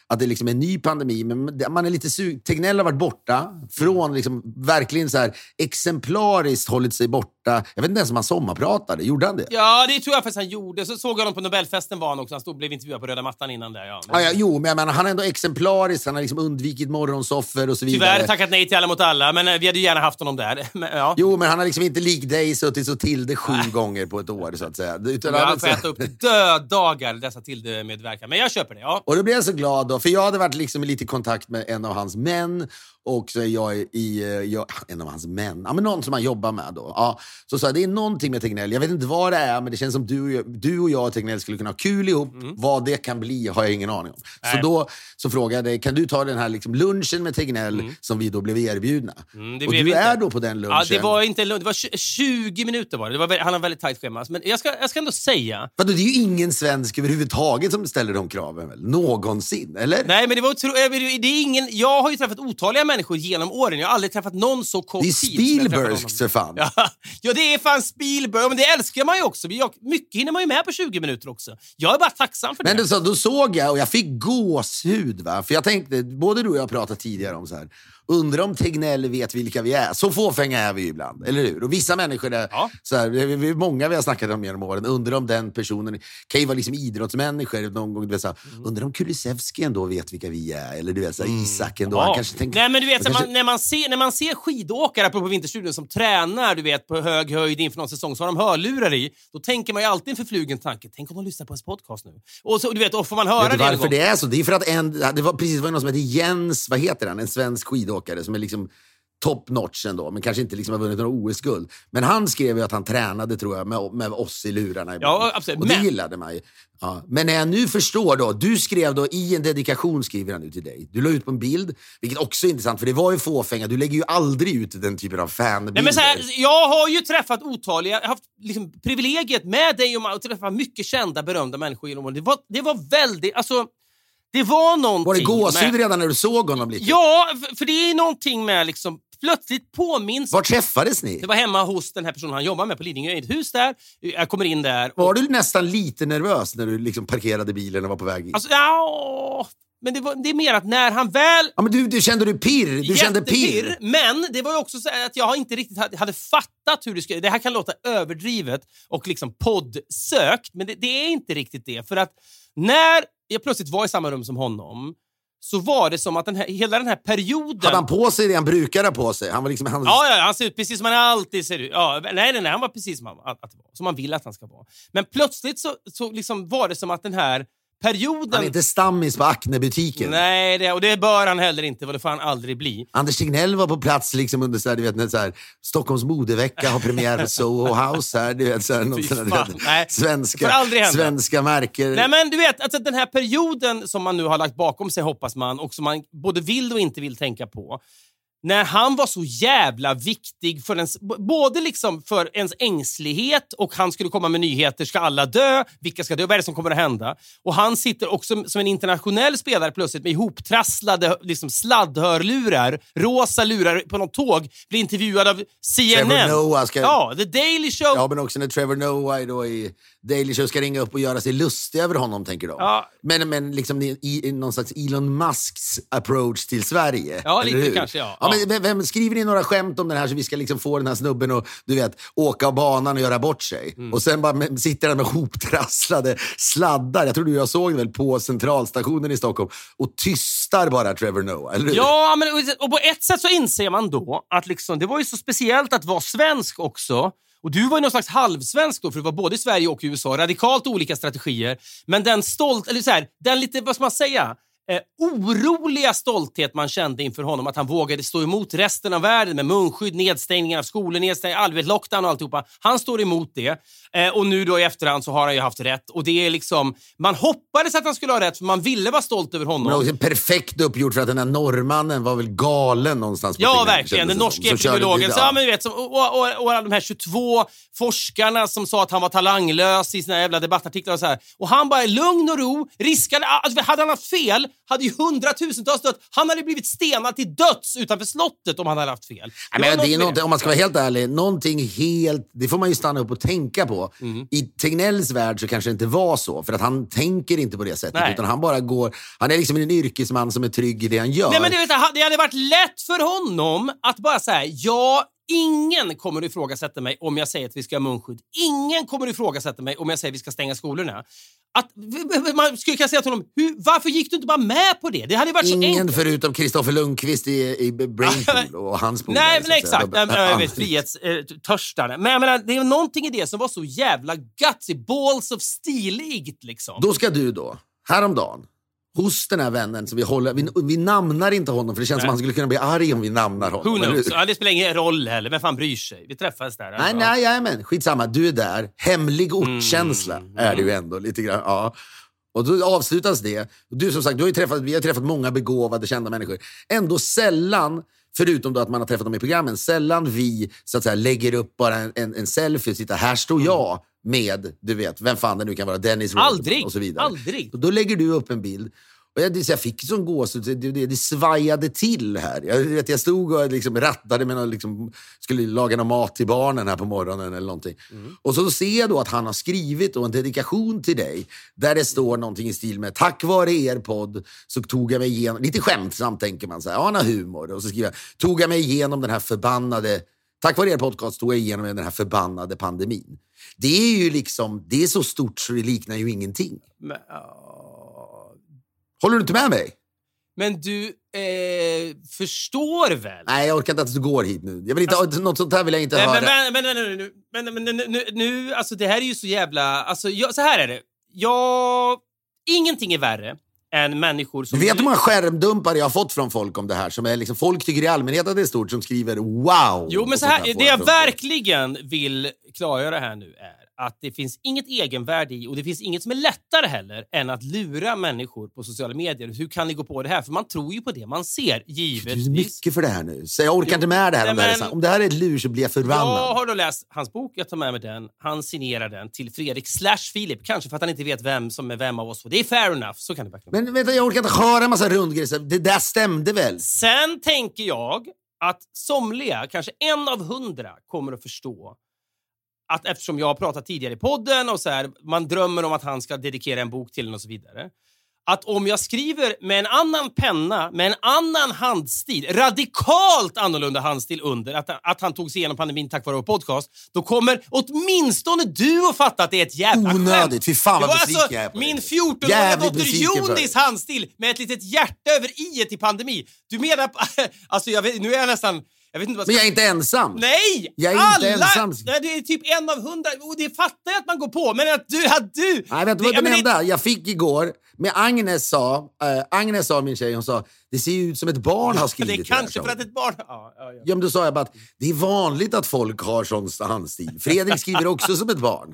S7: att det liksom är en ny pandemi, men man är lite sug... Tegnell har varit borta från liksom, verkligen så här exemplariskt hållit sig borta. Jag vet inte ens om han sommarpratade. Gjorde han det?
S6: Ja, det tror jag faktiskt han gjorde. Så såg jag honom på Nobelfesten var han också. Han stod och blev intervjuad på röda mattan innan där. Ja.
S7: Ah, ja, jo, men jag menar, han är ändå exemplariskt. Han har liksom undvikit morgonsoffer och så vidare.
S6: Tyvärr tackat nej till Alla mot alla, men vi hade ju gärna haft honom där. Men, ja.
S7: Jo, men han har liksom inte lik dig suttit så till det sju nej. gånger på ett år, så att säga. Utan
S6: jag
S7: han
S6: får äta upp döddagar dessa till medverkan. Men jag köper det, ja.
S7: Och då blev jag så glad då, för jag hade varit liksom i lite kontakt med en av hans män. Och så är jag i, jag, en av hans män, ja, men någon som han jobbar med då. Ja, så sa jag, det är någonting med Tegnell. Jag vet inte vad det är, men det känns som du, du och jag och Tegnell skulle kunna ha kul ihop. Mm. Vad det kan bli har jag ingen aning om. Nej. Så då så frågade jag, kan du ta den här liksom lunchen med Tegnell mm. som vi då blev erbjudna? Mm, och du inte. är då på den lunchen.
S6: Ja, det var inte en lunch, det var tjugo minuter var det. det var, han har väldigt tajt schema. Men jag ska, jag ska ändå säga...
S7: För det är ju ingen svensk överhuvudtaget som ställer de kraven väl? Någonsin, eller?
S6: Nej, men det var otro... det är ingen... Jag har ju träffat otaliga människor genom åren. Jag har aldrig träffat någon så kort tid.
S7: Det är Spielbergs för fan.
S6: Ja, ja, det är fan Spielberg. Men det älskar man ju också. Mycket hinner man ju med på tjugo minuter också. Jag är bara tacksam för det.
S7: Men då, då såg jag och jag fick gåshud, va? För jag tänkte, både du och jag har pratat tidigare om så här. Undrar om Tegnell vet vilka vi är. Så fåfänga är vi ju ibland, eller hur? Och vissa människor är, ja. så här, det är många vi har snackat om genom åren. Undrar om den personen kan ju vara liksom idrottsmänniskor någon gång, du vet så här, mm. undrar om Kulusevski ändå vet vilka vi är, eller du vet så här, mm. Isak ändå. Ja. Han kanske tänker,
S6: nej, men du vet så
S7: kanske...
S6: man, när man ser när man ser skidåkare på Vinterstudion som tränar, du vet, på hög höjd inför någon säsong, så har de hörlurar i. Då tänker man ju alltid en förflugen tanke. Tänk om de lyssnar på en podcast nu. Och så du vet, och får man höra
S7: vet
S6: det
S7: varför det är så? Det är för att en det var precis var någon som heter Jens, vad heter han? En svensk skidåkare som är liksom top notch ändå, men kanske inte liksom har vunnit några O S-guld. Men han skrev ju att han tränade, tror jag, med, med oss i lurarna.
S6: Ja, absolut.
S7: Och det
S6: men...
S7: gillade man ju. Ja. Men när jag nu förstår då, du skrev då i en dedikation, skriver han nu till dig. Du la ut på en bild, vilket också är intressant, för det var ju fåfänga. Du lägger ju aldrig ut den typen av fanbilder.
S6: Nej, men så här, jag har ju träffat otaliga, jag har haft liksom privilegiet med dig och att träffa mycket kända, berömda människor genom åren. Det var, det var väldigt, alltså... Det var någonting...
S7: Var det gåshud med... redan när du såg honom lite?
S6: Ja, för det är någonting med liksom... Plötsligt påminns...
S7: Var träffades ni?
S6: Det var hemma hos den här personen han jobbar med på Lidingö, i ett hus där. Jag kommer in där.
S7: Och... Var du nästan lite nervös när du liksom parkerade bilen och var på väg in?
S6: Alltså, ja... Men det, var, det är mer att när han väl...
S7: Ja, men du, du kände du pirr. Du kände pirr.
S6: Men det var ju också så att jag inte riktigt hade, hade fattat hur det skulle... Det här kan låta överdrivet och liksom poddsökt, men det, det är inte riktigt det. För att när jag plötsligt var i samma rum som honom, så var det som att den här, hela den här perioden...
S7: Hade han på sig det han brukar ha på sig? Han var liksom... Han...
S6: Ja, ja, han ser ut precis som han alltid ser ut. Ja, nej, nej, nej, han var precis som han, att, att, som man vill att han ska vara. Men plötsligt så, så liksom var det som att den här perioden...
S7: Han är inte stammis på Acne-butiken.
S6: Nej, det, och det bör han heller inte, och det får han aldrig bli.
S7: Anders Tegnell var på plats liksom under så här, du vet, när så här, Stockholms modevecka har premiär på Soho House här, du vet, så här, något sånt där,
S6: nej,
S7: svenska, svenska märker.
S6: Nej, men du vet, alltså den här perioden som man nu har lagt bakom sig, hoppas man, och som man både vill och inte vill tänka på. När han var så jävla viktig för ens, både liksom för ens ängslighet, och han skulle komma med nyheter, ska alla dö, vilka ska dö, vad är det som kommer att hända? Och han sitter också som en internationell spelare plötsligt med ihoptrasslade liksom sladdhörlurar, rosa lurar på något tåg, blir intervjuad av C N N.
S7: Trevor Noah ska...
S6: Ja, The Daily Show.
S7: Ja, men också när Trevor Noah då i Daily Show ska ringa upp och göra sig lustig över honom, tänker de. Ja. Men, men liksom i, i någon slags Elon Musks approach till Sverige.
S6: Ja, lite kanske, ja.
S7: Ja, men vem, skriver ni några skämt om den här så vi ska liksom få den här snubben och, du vet, åka av banan och göra bort sig? Mm. Och sen bara med, sitter han med hoptrasslade sladdar. Jag tror du jag såg det väl på centralstationen i Stockholm och tystar bara Trevor Noah, eller hur?
S6: Ja, men och på ett sätt så inser man då att liksom, det var ju så speciellt att vara svensk också. Och du var ju någon slags halvsvensk då, för du var både i Sverige och i U S A. Radikalt olika strategier. Men den stolt, eller så här, den lite, vad ska man säga... Eh, oroliga stolthet man kände inför honom, att han vågade stå emot resten av världen med munskydd, nedstängningar av skolor, nedstängningar, allvet, lockdown och alltihopa. Han står emot det. Eh, och nu då i efterhand så har han ju haft rätt. Och det är liksom, man hoppades att han skulle ha rätt, för man ville vara stolt över honom.
S7: Men också perfekt uppgjort, för att den här norrmannen var väl galen någonstans på
S6: ja,
S7: tinglen,
S6: verkligen. Den norska epidemiologen. Så, ja, men du vet, som, och, och, och alla de här tjugotvå forskarna som sa att han var talanglös i sina jävla debattartiklar och så här. Och han bara lugn och ro, riskade, alltså, hade han haft fel, hade ju hundratusentals dött. Han hade blivit stenad till döds utanför slottet om han hade haft fel.
S7: Det, men det är något, om man ska vara helt ärlig, någonting helt, det får man ju stanna upp och tänka på. Mm. I Tegnells värld så kanske det inte var så, för att han tänker inte på det sättet. Nej. Utan han bara går, han är liksom en yrkesman som är trygg i det han gör.
S6: Nej, men det, vet jag, det hade varit lätt för honom att bara säga, ja, ingen kommer att ifrågasätta mig om jag säger att vi ska ha munskydd. Ingen kommer att ifrågasätta mig om jag säger att vi ska stänga skolorna. Att, man skulle kunna säga till honom, hur, varför gick du inte bara med på det? Det hade varit
S7: ingen
S6: så enkelt.
S7: Förutom Kristoffer Lundqvist i, i Brainpool och hans pool.
S6: Nej, men exakt. Jag, jag vet, frihetstörstare. Men jag menar, det är någonting i det som var så jävla gutsy, balls of stiligt liksom.
S7: Då ska du då, häromdagen, hos den här vännen som vi håller, vi, vi namnar inte honom för det känns nej. Som att han skulle kunna bli arg om vi namnar honom.
S6: Who knows? Ja, det spelar ingen roll heller, vem fan bryr sig? Vi träffades där.
S7: Nej, ja. nej, ja, men skitsamma, du är där. Hemlig ortkänsla mm. är det ju ändå lite grann, ja. Och då avslutas det. Du som sagt, du har ju träffat, vi har träffat många begåvade, kända människor. Ändå sällan, förutom då att man har träffat dem i programmen, sällan vi så att säga lägger upp bara en, en, en selfie och sitter, här står jag med, du vet, vem fan det nu kan vara, Dennis Rodman och så vidare.
S6: Aldrig.
S7: Och då lägger du upp en bild. Och jag, jag fick sån gås, det, det, det svajade till här. Jag, vet, jag stod och liksom rattade med någon, liksom, skulle laga någon mat till barnen här på morgonen eller någonting. Mm. Och så ser jag då att han har skrivit då en dedikation till dig där det står någonting i stil med, tack vare er podd så tog jag mig igenom, lite skämtsamt tänker man så här, ja, han har humor. Och så skriver jag, tog jag mig igenom den här förbannade, tack vare er podcast tog jag igenom den här förbannade pandemin. Det är ju liksom, det är så stort så det liknar ju ingenting.
S6: Men, uh...
S7: Håller du inte med mig?
S6: Men du eh, förstår väl?
S7: Nej, jag orkar inte att du går hit nu. Jag vill inte, alltså, något sånt här vill jag inte
S6: nej,
S7: höra.
S6: Men, men, men, men, men, men, men nu, nu, alltså det här är ju så jävla... Alltså, jag, så här är det. Jag... Ingenting är värre än människor som...
S7: Du vet hur många skärmdumpar jag har fått från folk om det här? Som är liksom, folk tycker i allmänhet att det är stort, som skriver wow.
S6: Jo, men så här, det jag verkligen vill klargöra här nu är att det finns inget egenvärde i, och det finns inget som är lättare heller än att lura människor på sociala medier. Hur kan ni gå på det här? För man tror ju på det man ser, givetvis.
S7: Det är mycket för det här nu. Så jag orkar jo, inte med det här. Nej, om, det här är, om det här är ett lur så blir jag förbannad.
S6: Jag har då läst hans bok, jag tar med mig den. Han signerar den till Fredrik slash Filip. Kanske för att han inte vet vem som är vem av oss. Det är fair enough, så kan det verkligen.
S7: Men vänta, jag orkar inte höra en massa rundgrejer. Det där stämde väl?
S6: Sen tänker jag att somliga, kanske en av hundra, kommer att förstå att eftersom jag har pratat tidigare i podden och så här, man drömmer om att han ska dedikera en bok till den och så vidare. Att om jag skriver med en annan penna, med en annan handstil, radikalt annorlunda handstil under, att, att han tog sig igenom pandemin tack vare vår podcast, då kommer åtminstone du att fatta att det är ett jävla skämt.
S7: Onödigt, fy fan vad besviken
S6: alltså,
S7: jag är på
S6: min fjortonåriga dotter Jonis handstil med ett litet hjärta över i-et i pandemi. Du menar, alltså jag vet, nu är jag nästan... Jag vet inte vad ska...
S7: Men jag är inte ensam.
S6: Nej!
S7: Jag är
S6: alla...
S7: inte ensam.
S6: Nej, det är typ en av hundra. Och det fattar jag att man går på. Men att du... Att du...
S7: Nej, vet du vad det enda? Jag fick igår... Men Agnes sa... Äh, Agnes sa, min tjej, hon sa... Det ser ju ut som ett barn har skrivit
S6: det. är kanske för att ett barn... Ja, ja, ja.
S7: ja, men då sa jag bara att det är vanligt att folk har sån handstil. Fredrik skriver också som ett barn.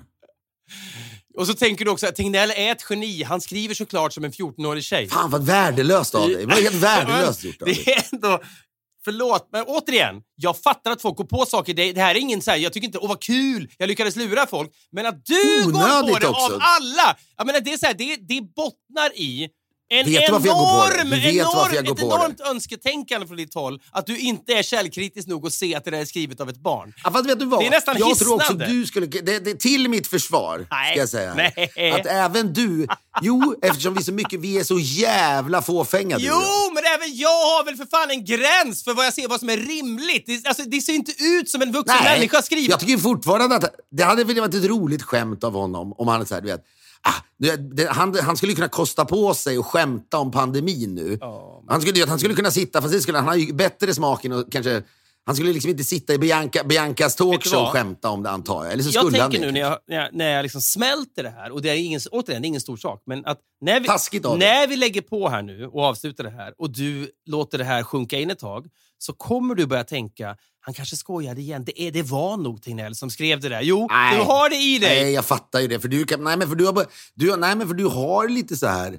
S6: Och så tänker du också att Tegnell är ett geni. Han skriver såklart som en fjortonårig tjej.
S7: Fan, vad värdelöst av dig. Det var helt värdelöst gjort av dig.
S6: Det är ändå... Förlåt, men återigen, jag fattar att folk går på saker. Det, det här är ingen så här, jag tycker inte, åh vad kul, jag lyckades lura folk. Men att du
S7: onödigt
S6: går på det
S7: också.
S6: Av alla, jag menar, det är så här, det, det bottnar i en
S7: vet
S6: enorm,
S7: vet
S6: enorm,
S7: jag går
S6: ett
S7: på
S6: enormt
S7: det.
S6: önsketänkande från ditt håll. Att du inte är källkritisk nog att se att det där är skrivet av ett barn.
S7: Ja, fast vet du vad?
S6: Det är nästan
S7: jag
S6: hisnande.
S7: Tror också du skulle, det, det, till mitt försvar,
S6: nej,
S7: ska jag säga.
S6: Nej.
S7: Att även du, jo, eftersom vi är så mycket, vi är så jävla fåfänga.
S6: Jo, men även jag har väl för fan en gräns för vad jag ser, vad som är rimligt. Det, alltså, det ser inte ut som en vuxen
S7: nej,
S6: människa skriver.
S7: Jag tycker fortfarande att det hade väl varit ett roligt skämt av honom om han hade så här, du vet. Ah, det, det, han, han skulle kunna kosta på sig och skämta om pandemin nu. Oh, han, skulle, han skulle kunna sitta, fast det skulle, han har ju bättre smaken och kanske... Han skulle liksom inte sitta i Bianca, Biancas talkshow och skämta om det, antar jag. Eller så
S6: jag
S7: skulle
S6: tänker
S7: han
S6: nu när jag, när jag, när jag liksom smälter det här, och det är ingen, återigen, det är ingen stor sak, men att när vi, när vi lägger på här nu och avslutar det här och du låter det här sjunka in ett tag, så kommer du börja tänka, han kanske skojade igen. Det, är, det var nog Tegnell som skrev det där. Jo, nej, du har det i dig.
S7: Nej, jag fattar ju det. För du, kan, nej, men för du, har, du, nej, men för du har lite så här...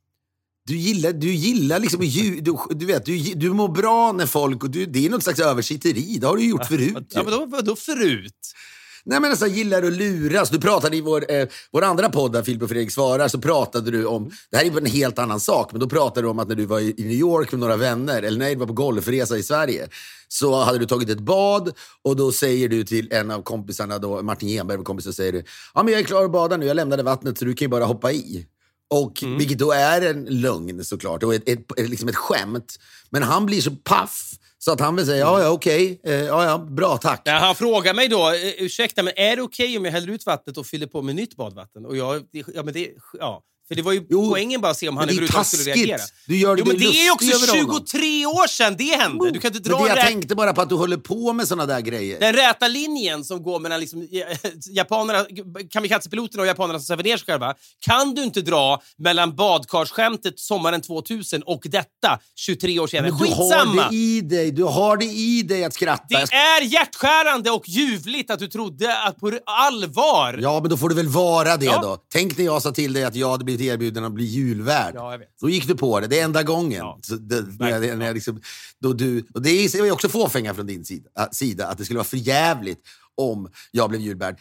S7: Du gillar, du gillar liksom, du, du vet, du, du mår bra när folk, och du, det är något slags översitteri, det har du gjort förut.
S6: Ja, men då, då förut?
S7: Nej men alltså, gillar att luras. Du pratade i vår, eh, vår andra podd där Filip och Fredrik svarar, så pratade du om, det här är en helt annan sak, men då pratade du om att när du var i New York med några vänner, eller när du var på golfresa i Sverige, så hade du tagit ett bad och då säger du till en av kompisarna då, Martin Genberg var kompis, så säger du, ja men jag är klar att bada nu, jag lämnade vattnet så du kan ju bara hoppa i. Och mm. vilket då är en lögn såklart, och ett, ett, ett, liksom ett skämt. Men han blir så paff så att han vill säga, ja, ja, okej, okay. eh, ja, ja, bra, tack.
S6: Ja, han frågar mig då, ursäkta, men är det okej okay om jag häller ut vattnet och fyller på med nytt badvatten? Och jag, ja, men det, ja. För det var ju jo, poängen bara att se om han överhuvudtaget skulle reagera.
S7: Du gör det,
S6: jo, men det är ju också tjugotre år sedan det hände. Du kan inte dra
S7: men det jag
S6: rät...
S7: tänkte bara på att du håller på med såna där grejer.
S6: Den räta linjen som går mellan liksom, japanerna, kamikaze-piloterna och japanerna som servar ner sig själva, kan du inte dra mellan badkarsskämtet sommaren tvåtusen och detta tjugotre år sedan. Skitsamma!
S7: Du har det i dig, du har det i dig att skratta.
S6: Det är hjärtskärande och ljuvligt att du trodde att på allvar...
S7: Ja, men då får du väl vara det ja. då. Tänk när jag sa till dig att jag hade blivit erbjuden att bli julvärd.
S6: Ja, jag vet.
S7: Då gick du på det. Det är enda gången.
S6: Ja.
S7: Så det, när jag, när jag liksom, då du, och det är ju också fåfänga från din sida, sida att det skulle vara för jävligt om jag blev julvärd.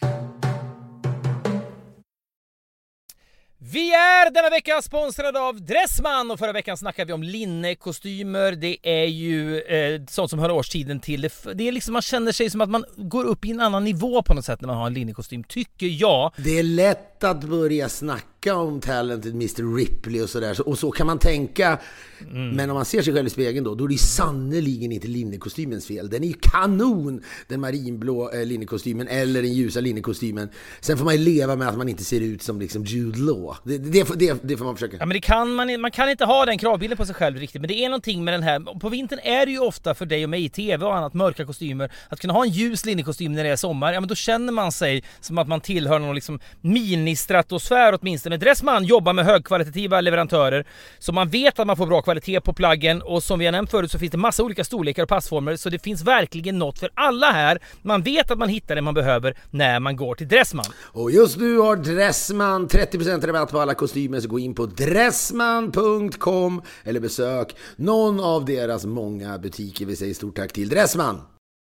S11: Vi är denna vecka sponsrade av Dressman och förra veckan snackade vi om linnekostymer. Det är ju eh, sånt som hör årstiden till. Det, det är liksom, man känner sig som att man går upp i en annan nivå på något sätt när man har en linnekostym, tycker jag.
S7: Det är lätt att börja snacka om talented mister Ripley och sådär. Och så kan man tänka. Mm. Men om man ser sig själv i spegeln då, då är det sannoliken inte linnekostymens fel. Den är ju kanon, den marinblå eh, linnekostymen eller den ljusa linnekostymen. Sen får man ju leva med att man inte ser ut som liksom Jude Law. Det, det, det, det får man försöka.
S11: Ja, men det kan man, man kan inte ha den kravbilden på sig själv riktigt. Men det är någonting med den här. På vintern är det ju ofta för dig och mig i tv och annat mörka kostymer. Att kunna ha en ljus linnekostym när det är sommar, ja men då känner man sig som att man tillhör någon liksom mini-stratosfär åtminstone. Dressman jobbar med högkvalitativa leverantörer så man vet att man får bra kvalitet på plaggen, och som vi har nämnt förut så finns det massa olika storlekar och passformer, så det finns verkligen något för alla här. Man vet att man hittar det man behöver när man går till Dressman.
S7: Och just nu har Dressman trettio procent rabatt på alla kostymer, så gå in på dressman punkt com eller besök någon av deras många butiker. Vi säger stort tack till Dressman.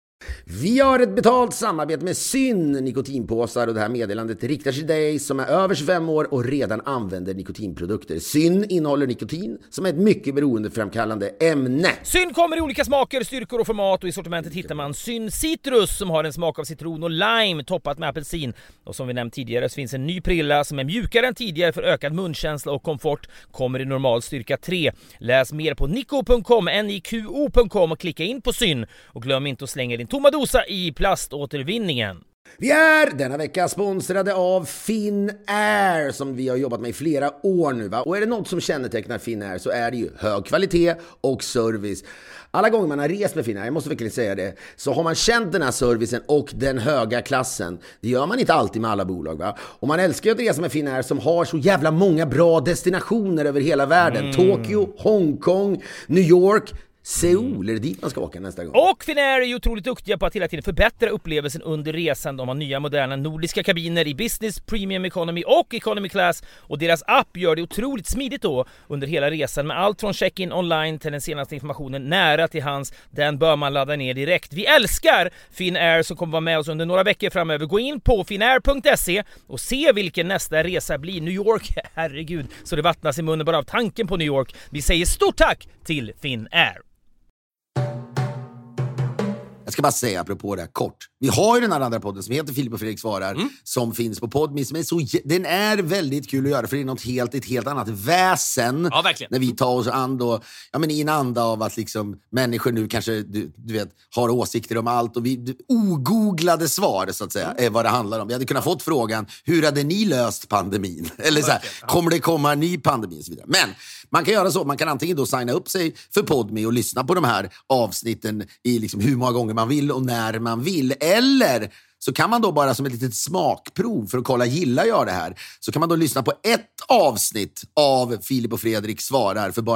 S7: Vi har ett betalt samarbete med Syn nikotinpåsar, och det här meddelandet riktar sig till dig som är över tjugofem år och redan använder nikotinprodukter. Syn innehåller nikotin som är ett mycket beroendeframkallande ämne.
S11: Syn kommer i olika smaker, styrkor och format, och i sortimentet hittar man Syn Citrus som har en smak av citron och lime toppat med apelsin. Och som vi nämnt tidigare så finns en ny prilla som är mjukare än tidigare för ökad munkänsla och komfort. Kommer i normal styrka tre. Läs mer på nico punkt com, N I Q O punkt com, och klicka in på Syn. Och glöm inte att slänga din tomma dosa i plaståtervinningen.
S7: Vi är denna vecka sponsrade av Finnair som vi har jobbat med i flera år nu, va? Och är det något som kännetecknar Finnair så är det ju hög kvalitet och service. Alla gånger man har rest med Finnair, jag måste verkligen säga det, så har man känt den här servicen och den höga klassen. Det gör man inte alltid med alla bolag, va? Och man älskar ju att resa med Finnair som har så jävla många bra destinationer över hela världen. Mm. Tokyo, Hongkong, New York, Seoul, är det dit man ska åka nästa gång?
S11: Och Finnair är ju otroligt duktiga på att hela tiden förbättra upplevelsen under resan. De har nya moderna nordiska kabiner i business, premium economy och economy class. Och deras app gör det otroligt smidigt då under hela resan med allt från check-in online till den senaste informationen nära till hands. Den bör man ladda ner direkt. Vi älskar Finnair som kommer vara med oss under några veckor framöver. Gå in på finnair punkt se och se vilken nästa resa blir. New York, herregud, så det vattnas i munnen bara av tanken på New York. Vi säger stort tack till Finnair.
S7: Jag ska bara säga apropå det här kort. Vi har ju den här andra podden som heter Filip och Fredrik svarar mm. som finns på Podme. Som är så, den är väldigt kul att göra för det är något helt, ett helt annat väsen.
S6: Ja, verkligen.
S7: När vi tar oss an då, ja, men i en anda av att liksom människor nu kanske du, du vet, har åsikter om allt och vi du, ogooglade svar så att säga mm. är vad det handlar om. Vi hade kunnat fått frågan, hur hade ni löst pandemin? Eller så här, ja. Kommer det komma en ny pandemi och så vidare. Men man kan göra så, man kan antingen då signa upp sig för Podme och lyssna på de här avsnitten i liksom hur många gånger man vill och när man vill. Eller så kan man då bara som ett litet smakprov för att kolla, gillar jag det här? Så kan man då lyssna på ett avsnitt av Filip och Fredrik svarar för bara nitton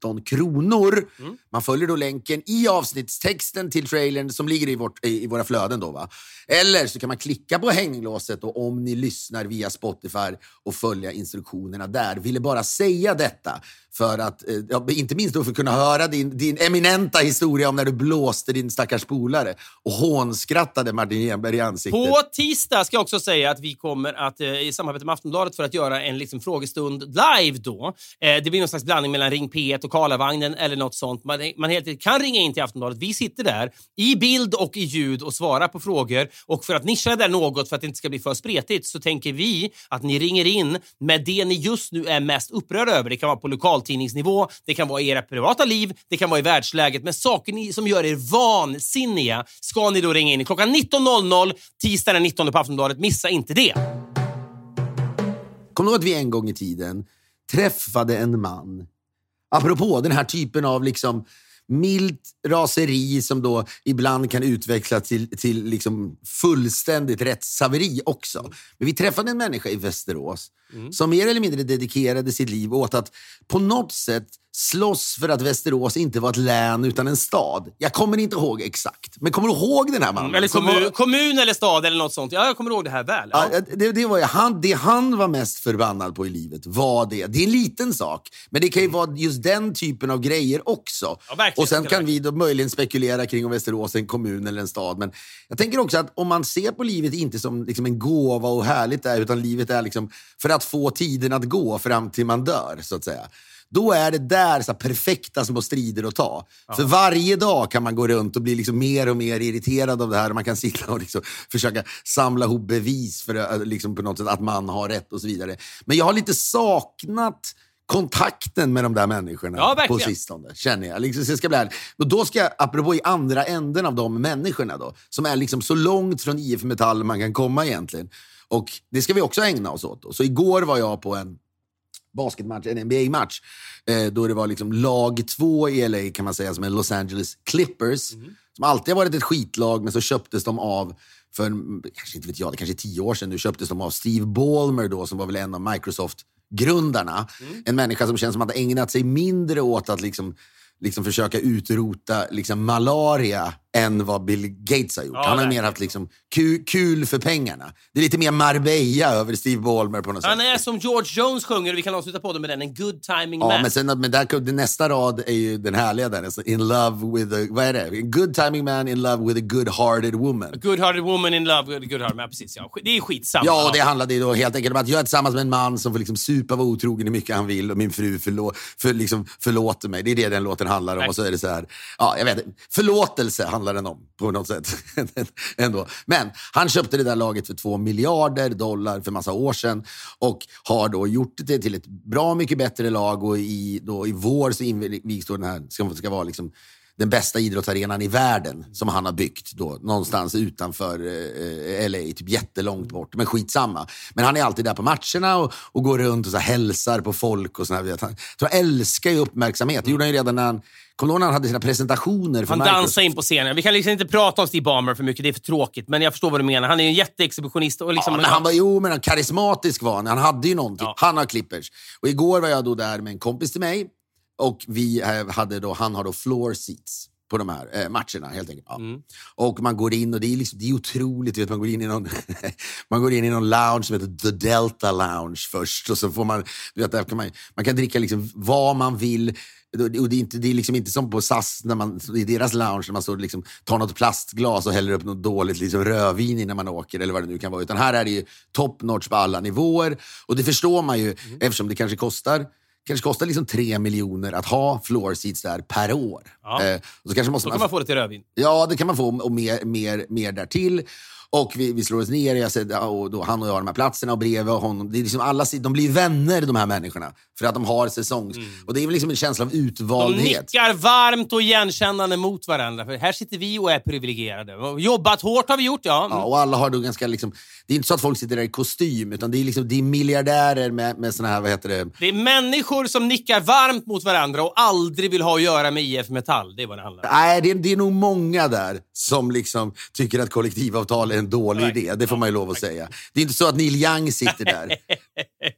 S7: nitton kronor.
S6: Mm.
S7: Man följer då länken i avsnittstexten till trailern som ligger i, vårt, i, i våra flöden då, va? Eller så kan man klicka på hänglåset och om ni lyssnar via Spotify och följa instruktionerna där. Ville bara säga detta för att, eh, ja, inte minst då för att kunna höra din, din eminenta historia om när du blåste din stackars polare och hånskrattade Martin Jenberg i ansiktet.
S6: På tisdag ska jag också säga att vi kommer att eh, i samarbete med Aftonbladet för att göra en liksom, frågestund live då. Eh, det blir någon slags blandning mellan Ring P ett och Karlavagnen eller något sånt. Man, man helt enkelt kan ringa in till Aftonbladet. Vi sitter där i bild och i ljud och svarar på frågor. Och för att nischa där något för att det inte ska bli för spretigt så tänker vi att ni ringer in med det ni just nu är mest upprörda över. Det kan vara på lokaltidningsnivå, det kan vara i era privata liv, det kan vara i världsläget. Men saker ni, som gör er vansinniga ska ni då ringa in i klockan nitton noll noll tisdag den nittonde på Aftonbladet. Missa inte det.
S7: Kommer du ihåg att vi en gång i tiden träffade en man, apropå den här typen av liksom milt raseri som då ibland kan utvecklas till, till liksom fullständigt rättshaveri också. Men vi träffade en människa i Västerås mm. som mer eller mindre dedikerade sitt liv åt att på något sätt slåss för att Västerås inte var ett län utan en stad. Jag kommer inte ihåg exakt. Men kommer du ihåg den här mannen?
S6: Mm, eller kommun,
S7: var...
S6: kommun eller stad eller något sånt. Ja, jag kommer ihåg det här väl. Ja.
S7: Ja, det, det, var ju, han, det han var mest förbannad på i livet var det. Det är en liten sak. Men det kan ju vara just den typen av grejer också.
S6: Ja,
S7: och sen kan vi då möjligen spekulera kring om Västerås är en kommun eller en stad. Men jag tänker också att om man ser på livet inte som liksom en gåva och härligt är, utan livet är liksom för att få tiden att gå fram till man dör, så att säga. Då är det där så perfekta små strider att ta. Ja. För varje dag kan man gå runt och bli liksom mer och mer irriterad av det här. Och man kan sitta och liksom försöka samla ihop bevis för att, liksom på något sätt att man har rätt och så vidare. Men jag har lite saknat kontakten med de där människorna
S6: ja,
S7: på sistone, känner jag. Liksom, så jag ska bli här. Och då ska jag, apropå i andra änden av de människorna då, som är liksom så långt från I F Metall man kan komma egentligen. Och det ska vi också ägna oss åt då. Så igår var jag på en basketmatch, en N B A-match, eh, då det var liksom lag två i L A kan man säga, som är Los Angeles Clippers, mm. som alltid har varit ett skitlag, men så köptes de av för, kanske inte vet jag, det kanske tio år sedan nu, köptes de av Steve Ballmer då, som var väl en av Microsoft-grundarna. Mm. En människa som känns som att ha ägnat sig mindre åt att liksom liksom försöka utrota liksom malaria än vad Bill Gates har gjort. Ja, han har mer haft liksom kul, kul för pengarna. Det är lite mer Marbella över Steve Ballmer på något
S6: han
S7: sätt.
S6: Han är som George Jones sjunger, vi kan avsluta på det med den, en good timing
S7: ja,
S6: man.
S7: Ja, men, sen, men där, det nästa rad är ju den härliga där. Alltså, in love with a, vad är det? A good timing man in love with a good-hearted woman.
S6: A good-hearted woman in love with a good-hearted man, precis. Ja. Det är skitsamma.
S7: Ja, och det handlade då helt enkelt om att jag är tillsammans med en man som får liksom supa, vara otrogen hur mycket han vill, och min fru förlå, för, liksom, förlåter mig. Det är det den låten handlar om. Nej. Och så är det så här, ja, jag vet inte. Förlåtelse handlar den om på något sätt. Ändå. Men han köpte det där laget för två miljarder dollar för massa år sedan och har då gjort det till ett bra mycket bättre lag, och i, då, i vår så invigs då den här, ska, ska vara liksom den bästa idrottsarenan i världen som han har byggt då, någonstans utanför eh, L A, typ jättelångt bort, men skitsamma. Men han är alltid där på matcherna och, och går runt och så hälsar på folk och såna här. Han, han älskar ju uppmärksamhet. Det gjorde han ju redan när han kom då när han hade sina presentationer för
S6: han
S7: Microsoft.
S6: dansar in på scenen. Vi kan liksom inte prata om Steve Ballmer för mycket, det är för tråkigt, men jag förstår vad du menar. Han är ju en jätteexhibitionist och liksom...
S7: Ja, men han var jo, men han karismatisk var han. Han hade ju någonting. Ja. Han har Clippers. Och igår var jag då där med en kompis till mig. Och vi hade då, han har då floor seats på de här eh, matcherna helt enkelt. Ja. Mm. Och man går in och det är liksom, det är otroligt, vet, man går in i någon man går in i någon lounge som heter The Delta Lounge först, och så får man, du vet, där kan man, man kan dricka liksom vad man vill. Och det är, inte, det är liksom inte som på S A S när man, i deras lounge när man står liksom, tar något plastglas och häller upp något dåligt liksom rödvin innan man åker eller vad det nu kan vara, utan här är det ju top notch på alla nivåer, och det förstår man ju mm. eftersom det kanske kostar kanske kostar liksom tre miljoner att ha floor seats där per år.
S6: Ja.
S7: Eh, och så kanske måste
S6: så kan man, man få det till rödvin.
S7: Ja, det kan man få, och mer, mer, mer därtill. Och vi, vi slår oss ner, jag ser, och då, han och jag har de här platserna och bredvid honom. Det är liksom alla, de blir vänner, de här människorna, för att de har säsongs. Mm. Och det är väl liksom en känsla av utvaldhet.
S6: De nickar varmt och igenkännande mot varandra. För här sitter vi och är privilegierade. Och jobbat hårt har vi gjort, ja.
S7: Ja, och alla har då ganska liksom... Det är inte så att folk sitter där i kostym, utan det är liksom, det är miljardärer med, med såna här, vad heter det?
S6: Det är människor som nickar varmt mot varandra och aldrig vill ha att göra med I F Metall. Det är vad det handlar om.
S7: Nej, det är, det är nog många där som liksom tycker att kollektivavtal är en dålig Nej. idé. Det får man ju lov att säga. Det är inte så att Neil Young sitter där.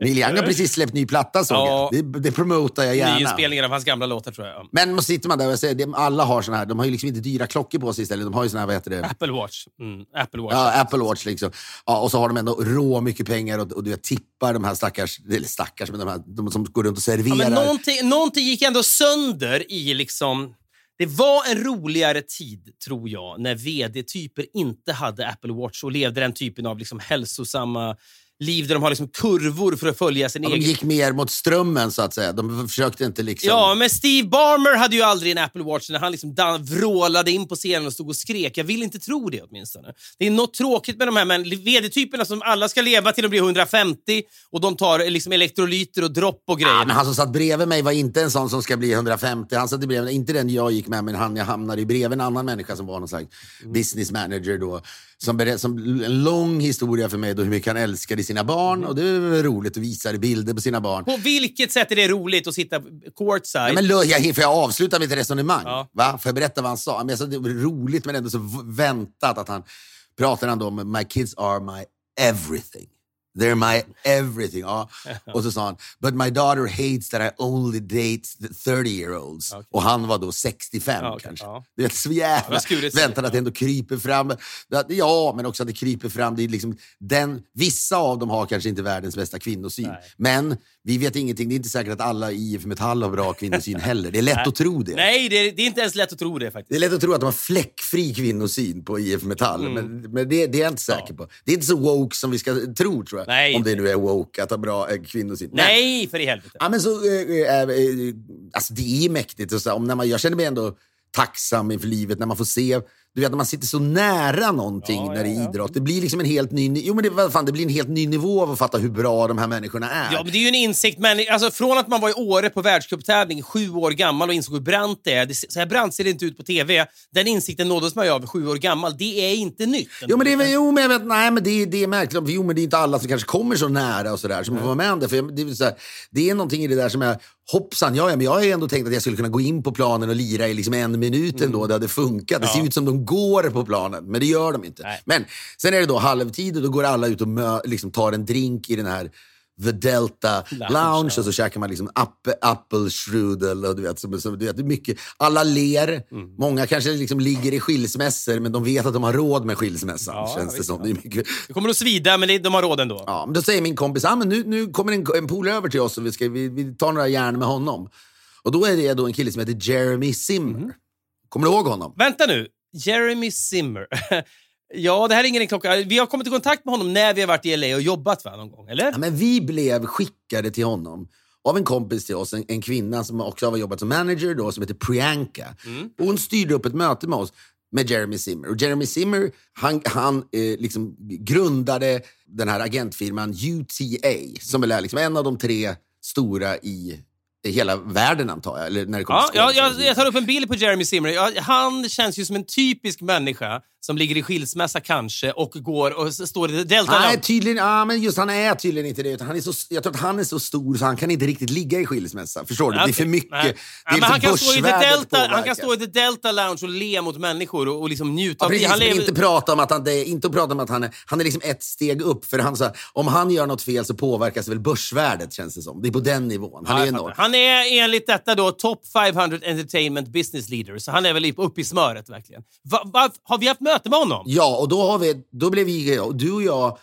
S7: Neil Young har precis släppt ny platta, såg
S6: Ja.
S7: jag. Det, det promotar jag gärna.
S6: Nyinspelningar av hans gamla låtar, tror jag.
S7: Men man sitter man där och säger, det- alla har såna här, de har ju liksom inte dyra klockor på sig istället, de har ju såna här, vad heter det?
S6: Apple Watch. Mm, Apple Watch.
S7: Ja, Apple Watch liksom. Ja, och så har de ändå rå mycket pengar och, och du vet, tippar de här stackars, eller stackars, men de här de som går runt och serverar.
S6: Ja, men någonting, någonting gick ändå sönder i liksom... Det var en roligare tid, tror jag, när vd-typer inte hade Apple Watch och levde den typen av liksom hälsosamma liv där de har liksom kurvor för att följa sin
S7: Ja, de
S6: egen...
S7: gick mer mot strömmen, så att säga. De försökte inte liksom...
S6: Ja, men Steve Ballmer hade ju aldrig en Apple Watch när han liksom dan- vrålade in på scenen och stod och skrek. Jag vill inte tro det åtminstone. Det är något tråkigt med de här men vd-typerna som alla ska leva till att bli hundrafemtio och de tar liksom elektrolyter och dropp och grejer.
S7: Ja, men han som satt bredvid mig var inte en sån som ska bli hundrafemtio. Han satt bredvid, inte den jag gick med, men han jag hamnade i bredvid en annan människa som var någon slags
S6: Mm.
S7: business manager då. Som, berätt, som en lång historia för mig då, hur mycket han älskade sina barn.
S6: Mm.
S7: Och det var roligt att visa bilder på sina barn.
S6: På vilket sätt är det roligt att sitta courtside?
S7: Ja, men lö- jag, får jag avsluta mitt resonemang?
S6: Ja.
S7: Va? Får jag berätta vad han sa? Men jag sa, det var roligt men ändå så v- väntat att han pratar han då om my kids are my everything. They're my everything. Ja. Och så sa han, but my daughter hates that I only date thirty-year-olds. Okay. Och han var då sextiofem ja, okay. kanske. Ja. Det är så jävla ja, väntat att det ändå kryper fram. Ja, men också att det kryper fram. Det är liksom den, vissa av dem har kanske inte världens bästa kvinnosyn. Nej. Men vi vet ingenting. Det är inte säkert att alla i I F Metall har bra kvinnosyn heller. Det är lätt
S6: Nej.
S7: att tro det.
S6: Nej, det är, det är inte ens lätt att tro det faktiskt.
S7: Det är lätt att tro att de har fläckfri kvinnosyn på I F Metall. Mm. Men, men det, det är jag inte säker ja. på. Det är inte så woke som vi ska tro, tror jag.
S6: Nej.
S7: Om det nu är woke att ha bra äh, kvinnosyn.
S6: Nej, men, för i helvete.
S7: Ja, men så, äh, äh, alltså det är mäktigt. Och så, om när man, jag känner mig ändå tacksam inför livet när man får se... Du vet, när man sitter så nära någonting ja, när det är idrott. Ja. Det blir liksom en helt ny... Jo, men det, vad fan, det blir en helt ny nivå av att fatta hur bra de här människorna är.
S6: Ja, men det är ju en insikt. Men, alltså, från att man var i Åre på världscuptävling, sju år gammal och insåg hur brant det är. Det, så här brant ser det inte ut på tv. Den insikten nåddes man ju av sju år gammal. Det är inte nytt.
S7: Jo, men det är, jo, men jag vet, nej, men det, det är märkligt. Jo, men det är inte alla som kanske kommer så nära och sådär som får vara med om det. För jag, det, är så här, det är någonting i det där som är... Hoppsan, ja, men jag har ju ändå tänkt att jag skulle kunna gå in på planen och lira i liksom en minut ändå. Mm. Det hade funkat. Det ser ja. ut som de går på planen, men det gör de inte. Nej. Men sen är det då halvtid och då går alla ut och mö, liksom tar en drink i den här The Delta Lounge, Lounge och så käkar man liksom apple, apple strudel och du vet, så, så, du vet, det är mycket. Alla ler. Mm. Många kanske liksom ligger i skilsmässor, men de vet att de har råd med skilsmässan. Ja, känns det som. Det, är mycket...
S6: det kommer att svida, men de har råd ändå.
S7: Ja, men då säger min kompis, ah, men nu, nu kommer en, en pool över till oss och vi, ska, vi, vi tar några järn med honom. Och då är det då en kille som heter Jeremy Zimmer. Mm. Kommer du ihåg honom?
S6: Vänta nu, Jeremy Zimmer. Ja, det här är ingen klocka. Vi har kommit i kontakt med honom när vi har varit i L A och jobbat va, någon gång, eller?
S7: Ja, men vi blev skickade till honom av en kompis till oss, en, en kvinna som också har jobbat som manager då, som heter Priyanka. Mm. Och hon styrde upp ett möte med oss med Jeremy Zimmer. Och Jeremy Zimmer, han, han eh, liksom grundade den här agentfirman U T A, som är liksom en av de tre stora i hela världen, antar jag. Eller när det kommer
S6: ja, jag, jag, jag tar upp en bild på Jeremy Zimmer. Jag, han känns ju som en typisk människa som ligger i skilsmässa kanske och går och står i Delta.
S7: Nej, tydligen, ja, men just han är tydligen inte det. Utan han är så, jag tror att han är så stor så han kan inte riktigt ligga i skilsmässa. Förstår du? Okay. Det är för mycket.
S6: Nej.
S7: Det är
S6: ja, han, kan stå i Delta, han kan stå i The Delta Lounge och le mot människor och, och liksom njuta
S7: ja,
S6: av
S7: precis,
S6: det. Han lever...
S7: inte prata om att han, det, inte prata om att han är, han är liksom ett steg upp. För han, så här, om han gör något fel så påverkas väl börsvärdet, känns det som. Det är på den nivån. Han, ja, är, enorm.
S6: Han är enligt detta då top femhundra entertainment business leader. Så han är väl uppe i smöret verkligen. Va, va, har vi haft möte med honom?
S7: Ja, och då har vi, då blev vi, du och jag,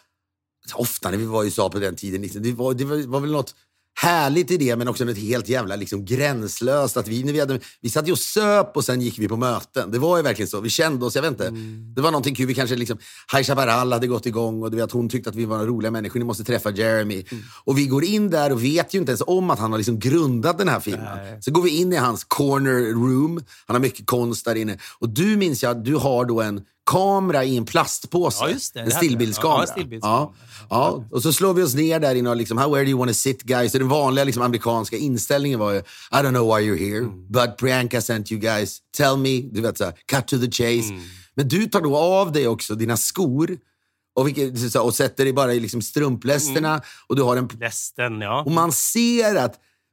S7: ofta när vi var i U S A på den tiden, liksom, det, var, det var, var väl något härligt i det, men också något helt jävla liksom, gränslöst. Att vi, när vi, hade, vi satt ju och söp och sen gick vi på möten. Det var ju verkligen så. Vi kände oss, jag vet inte. Mm. Det var någonting kul. Vi kanske liksom, High Chaparral hade gått igång och du vet, hon tyckte att vi var roliga människor. Ni måste träffa Jeremy. Mm. Och vi går in där och vet ju inte ens om att han har liksom grundat den här filmen. Nej. Så går vi in i hans corner room. Han har mycket konst där inne. Och du minns jag, du har då en kamera i en plastpåse.
S6: Ja, just det.
S7: En stillbildskamera.
S6: Ja, stillbildskamera.
S7: Ja. Ja. Och så slår vi oss ner där inne och liksom, how, where do you want to sit guys? Så den vanliga liksom, amerikanska inställningen var ju, I don't know why you're here, mm. but Priyanka sent you guys, tell me, du vet så här, cut to the chase. Mm. Men du tar då av dig också dina skor och, vilket, och sätter dig bara i liksom strumplästerna mm. och du har en...
S6: Lästen, ja.
S7: Och man ser att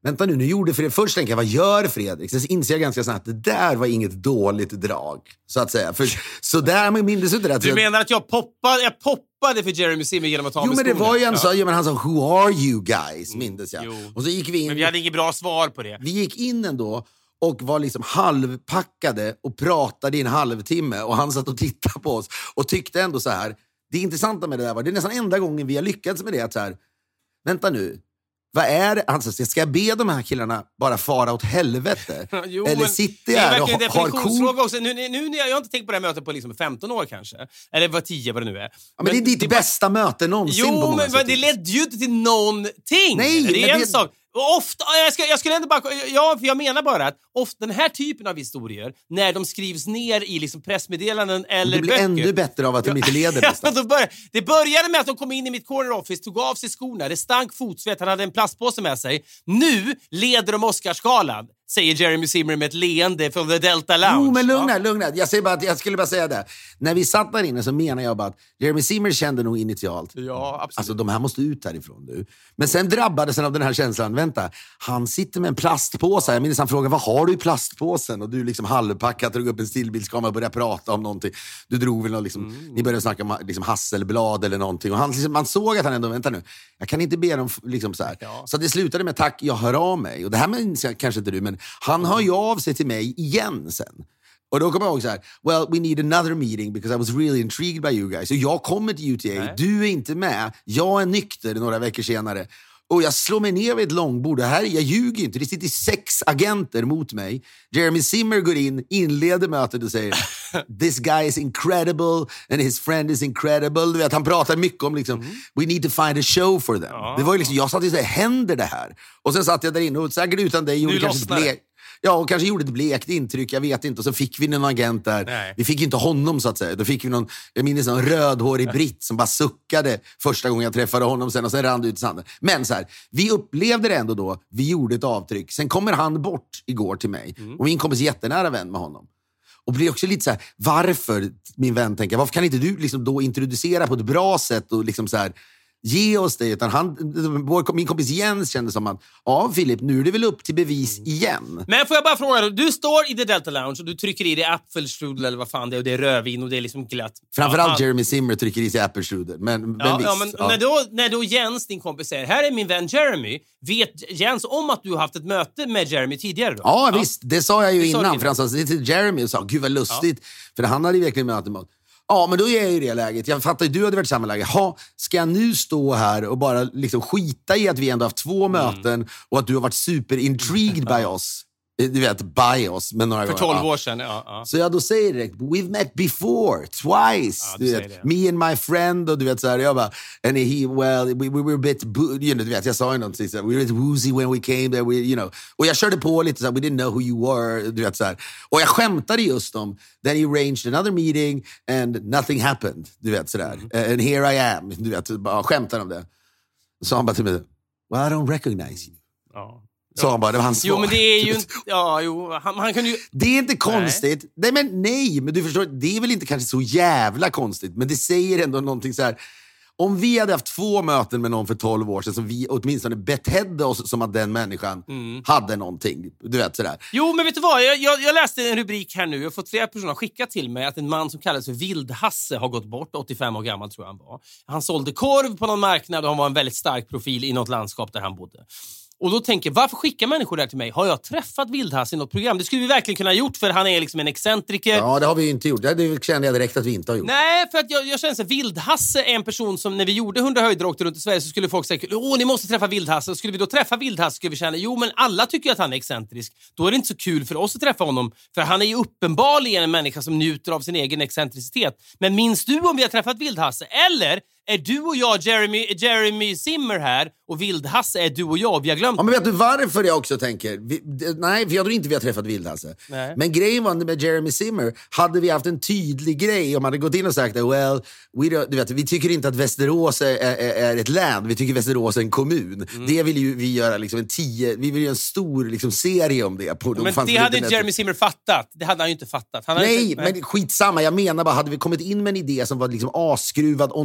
S7: vänta nu, nu gjorde Fredrik. Först tänkte jag, vad gör Fredrik? Sen inser jag ganska snabbt att det där var inget dåligt drag, så att säga. För, så där minns inte det.
S6: Du menar att jag poppade, jag poppade för Jeremy Simmer genom att ta
S7: jo,
S6: med
S7: men det
S6: skorna.
S7: var ju en
S6: ja.
S7: så, ja, men han sa, who are you guys, mindes jag.
S6: Jo.
S7: Och så gick vi in.
S6: Men vi hade inget bra svar på det.
S7: Vi gick in ändå och var liksom halvpackade och pratade i en halvtimme. Och han satt och tittade på oss och tyckte ändå så här. Det intressanta med det där var, det är nästan enda gången vi har lyckats med det, att så här, vänta nu, vad är det? Alltså, ska jag be de här killarna bara fara åt helvete?
S6: jo,
S7: eller sitter jag här och
S6: har
S7: har cool...
S6: också. Nu, nu, nu, jag har inte tänkt på det här mötet på liksom femton år kanske. Eller var tio, vad det nu är.
S7: Ja, men, men det är ditt det bästa bara... möte någonsin.
S6: Jo,
S7: på många
S6: men
S7: sätt.
S6: Det ledde ju inte till någonting.
S7: Nej,
S6: det är en
S7: det...
S6: sak. Och ofta, jag, ska, jag skulle ändå bara... Ja, för jag menar bara att ofta den här typen av historier, när de skrivs ner i liksom pressmeddelanden eller
S7: det blir
S6: böcker...
S7: ännu bättre av att de inte leder
S6: ja,
S7: nästan.
S6: då började, det började med att de kom in i mitt corner office, tog av sig skorna, det stank fotsvett, han hade en plastpåse med sig. Nu leder de Oscarsgalan, säger Jeremy Simmer med ett leende från The Delta Lounge.
S7: Jo, men lugna,
S6: ja.
S7: lugna. Jag, säger bara att, jag skulle bara säga det. När vi satt där inne så menar jag bara att Jeremy Simmer kände nog initialt.
S6: Ja, absolut.
S7: Alltså, de här måste ut härifrån nu. Men sen drabbades han av den här känslan. Vänta, han sitter med en plastpåse. Jag minns han frågade, vad har du i plastpåsen? Och du liksom halvpackat, drog upp en stillbildskamera och började prata om någonting. Du drog väl något, liksom, mm. ni började snacka om liksom, hasselblad eller någonting. Och han, liksom, man såg att han ändå, vänta nu, jag kan inte be dem liksom så här. Ja. Så det slutade med, tack, jag hör av mig. Och det här minns jag kanske inte du, men han hör ju av sig till mig igen sen. Och då kommer jag ihåg så här, well, we need another meeting because I was really intrigued by you guys. Så jag kommer till U T A, Nej. du är inte med. Jag är nykter några veckor senare. Och jag slår mig ner vid ett långbord. Det här, jag ljuger inte. Det sitter sex agenter mot mig. Jeremy Simmer går in, inleder mötet och säger this guy is incredible and his friend is incredible. Du vet, han pratar mycket om liksom, mm. we need to find a show for them. Ja. Det var ju liksom, jag satt och sa, händer det här? Och sen satt jag där inne och säkert utan dig gjorde kanske ett blek. Ja, och kanske gjorde ett blekt intryck, jag vet inte. Och så fick vi någon agent där. Nej. Vi fick inte honom så att säga. Då fick vi någon, jag minns någon rödhårig britt som bara suckade första gången jag träffade honom sen. Och sen rann det ut i sanden. Men så här, vi upplevde det ändå då. Vi gjorde ett avtryck. Sen kommer han bort igår till mig. Mm. Och min kompis jättenära vän med honom. Och blir också lite så här, varför, min vän tänker, varför kan inte du liksom då introducera på ett bra sätt och liksom så här, ge oss det, utan han, vår, min kompis Jens kände som att ja, Filip, nu är det väl upp till bevis igen.
S6: Men får jag bara fråga, du står i The Delta Lounge och du trycker i dig apfelstrudel eller vad fan det är, och det är rövin och det är liksom glatt.
S7: Framförallt
S6: ja,
S7: Jeremy Simmer trycker i sig apfelstrudel, men, men
S6: ja,
S7: visst.
S6: Ja, men
S7: ja.
S6: När, då, när då Jens, din kompis, säger, här är min vän Jeremy, vet Jens om att du har haft ett möte med Jeremy tidigare då?
S7: Ja, ja. Visst, det sa jag ju
S6: det
S7: innan, för han sa det till Jeremy och sa, gud vad lustigt, ja. För han hade ju verkligen möte med. Ja, men då är jag i det läget. Jag fattar ju, du hade varit i samma läge. Ha, ska jag nu stå här och bara liksom skita i att vi ändå haft två mm. möten och att du har varit super intrigued by oss? Du vet, by oss. Men några
S6: För
S7: gånger.
S6: tolv
S7: ja.
S6: år sedan, ja, ja.
S7: Så jag då säger direkt, we've met before, twice.
S6: Ja,
S7: du vet, me and my friend, och du vet så här, jag bara, and he, well, we, we were a bit, you know, du vet, jag sa ju någonting så här, we were a bit woozy when we came there, we, you know. Och jag körde på lite så här, we didn't know who you were, du vet så här. Och jag skämtade just om, then he arranged another meeting and nothing happened, du vet så där. Mm. Uh, and here I am, du vet, bara skämtade om det. Så han bara till mig, well, I don't recognize you.
S6: Ja.
S7: Så han bara, det var hans svar.
S6: Jo, men det är ju inte, ja, jo, han, han kunde ju...
S7: Det är inte konstigt. Nej. nej, men nej, men du förstår, det är väl inte kanske så jävla konstigt, men det säger ändå någonting så här. Om vi hade haft två möten med någon för tolv år sedan som vi åtminstone betedde oss som att den människan mm. hade någonting, du vet sådär.
S6: Jo, men vet du vad? Jag, jag, jag läste en rubrik här nu. Jag har fått flera personer skicka till mig att en man som kallas för Vildhasse har gått bort, åttiofem år gammal tror jag han var. Han sålde korv på någon marknad och han var en väldigt stark profil i något landskap där han bodde. Och då tänker jag, varför skickar människor där till mig? Har jag träffat Vildhasse i något program? Det skulle vi verkligen kunna ha gjort, för han är liksom en excentriker.
S7: Ja, det har vi ju inte gjort. Det kände jag direkt att vi inte har gjort.
S6: Nej, för att jag, jag känner att Vildhasse är en person som, när vi gjorde hundra höjder och åkte runt i Sverige, så skulle folk säga, åh, ni måste träffa Vildhasse. Och skulle vi då träffa Vildhasse skulle vi känna, jo, men alla tycker att han är excentrisk. Då är det inte så kul för oss att träffa honom, för han är ju uppenbarligen en människa som njuter av sin egen excentricitet. Men minns du om vi har träffat Vildhasse? Eller är du och jag Jeremy, Jeremy Simmer här och Vildhasse är du och jag, vi har glömt.
S7: Ja, men vet du varför jag också tänker? Vi, nej, för jag tror inte vi har träffat Vildhasse. Nej. Men grejen var med Jeremy Simmer, hade vi haft en tydlig grej om man hade gått in och sagt, well, we do, du vet, vi tycker inte att Västerås är, är, är ett län, vi tycker Västerås är en kommun. Mm. Det vill ju vi göra liksom en tio, vi vill göra en stor liksom, serie om det. På,
S6: men det hade inte Jeremy Simmer fattat. Det hade han ju inte fattat. Han
S7: nej,
S6: inte,
S7: men skitsamma. Jag menar bara, hade vi kommit in med en idé som var liksom asskruvad on top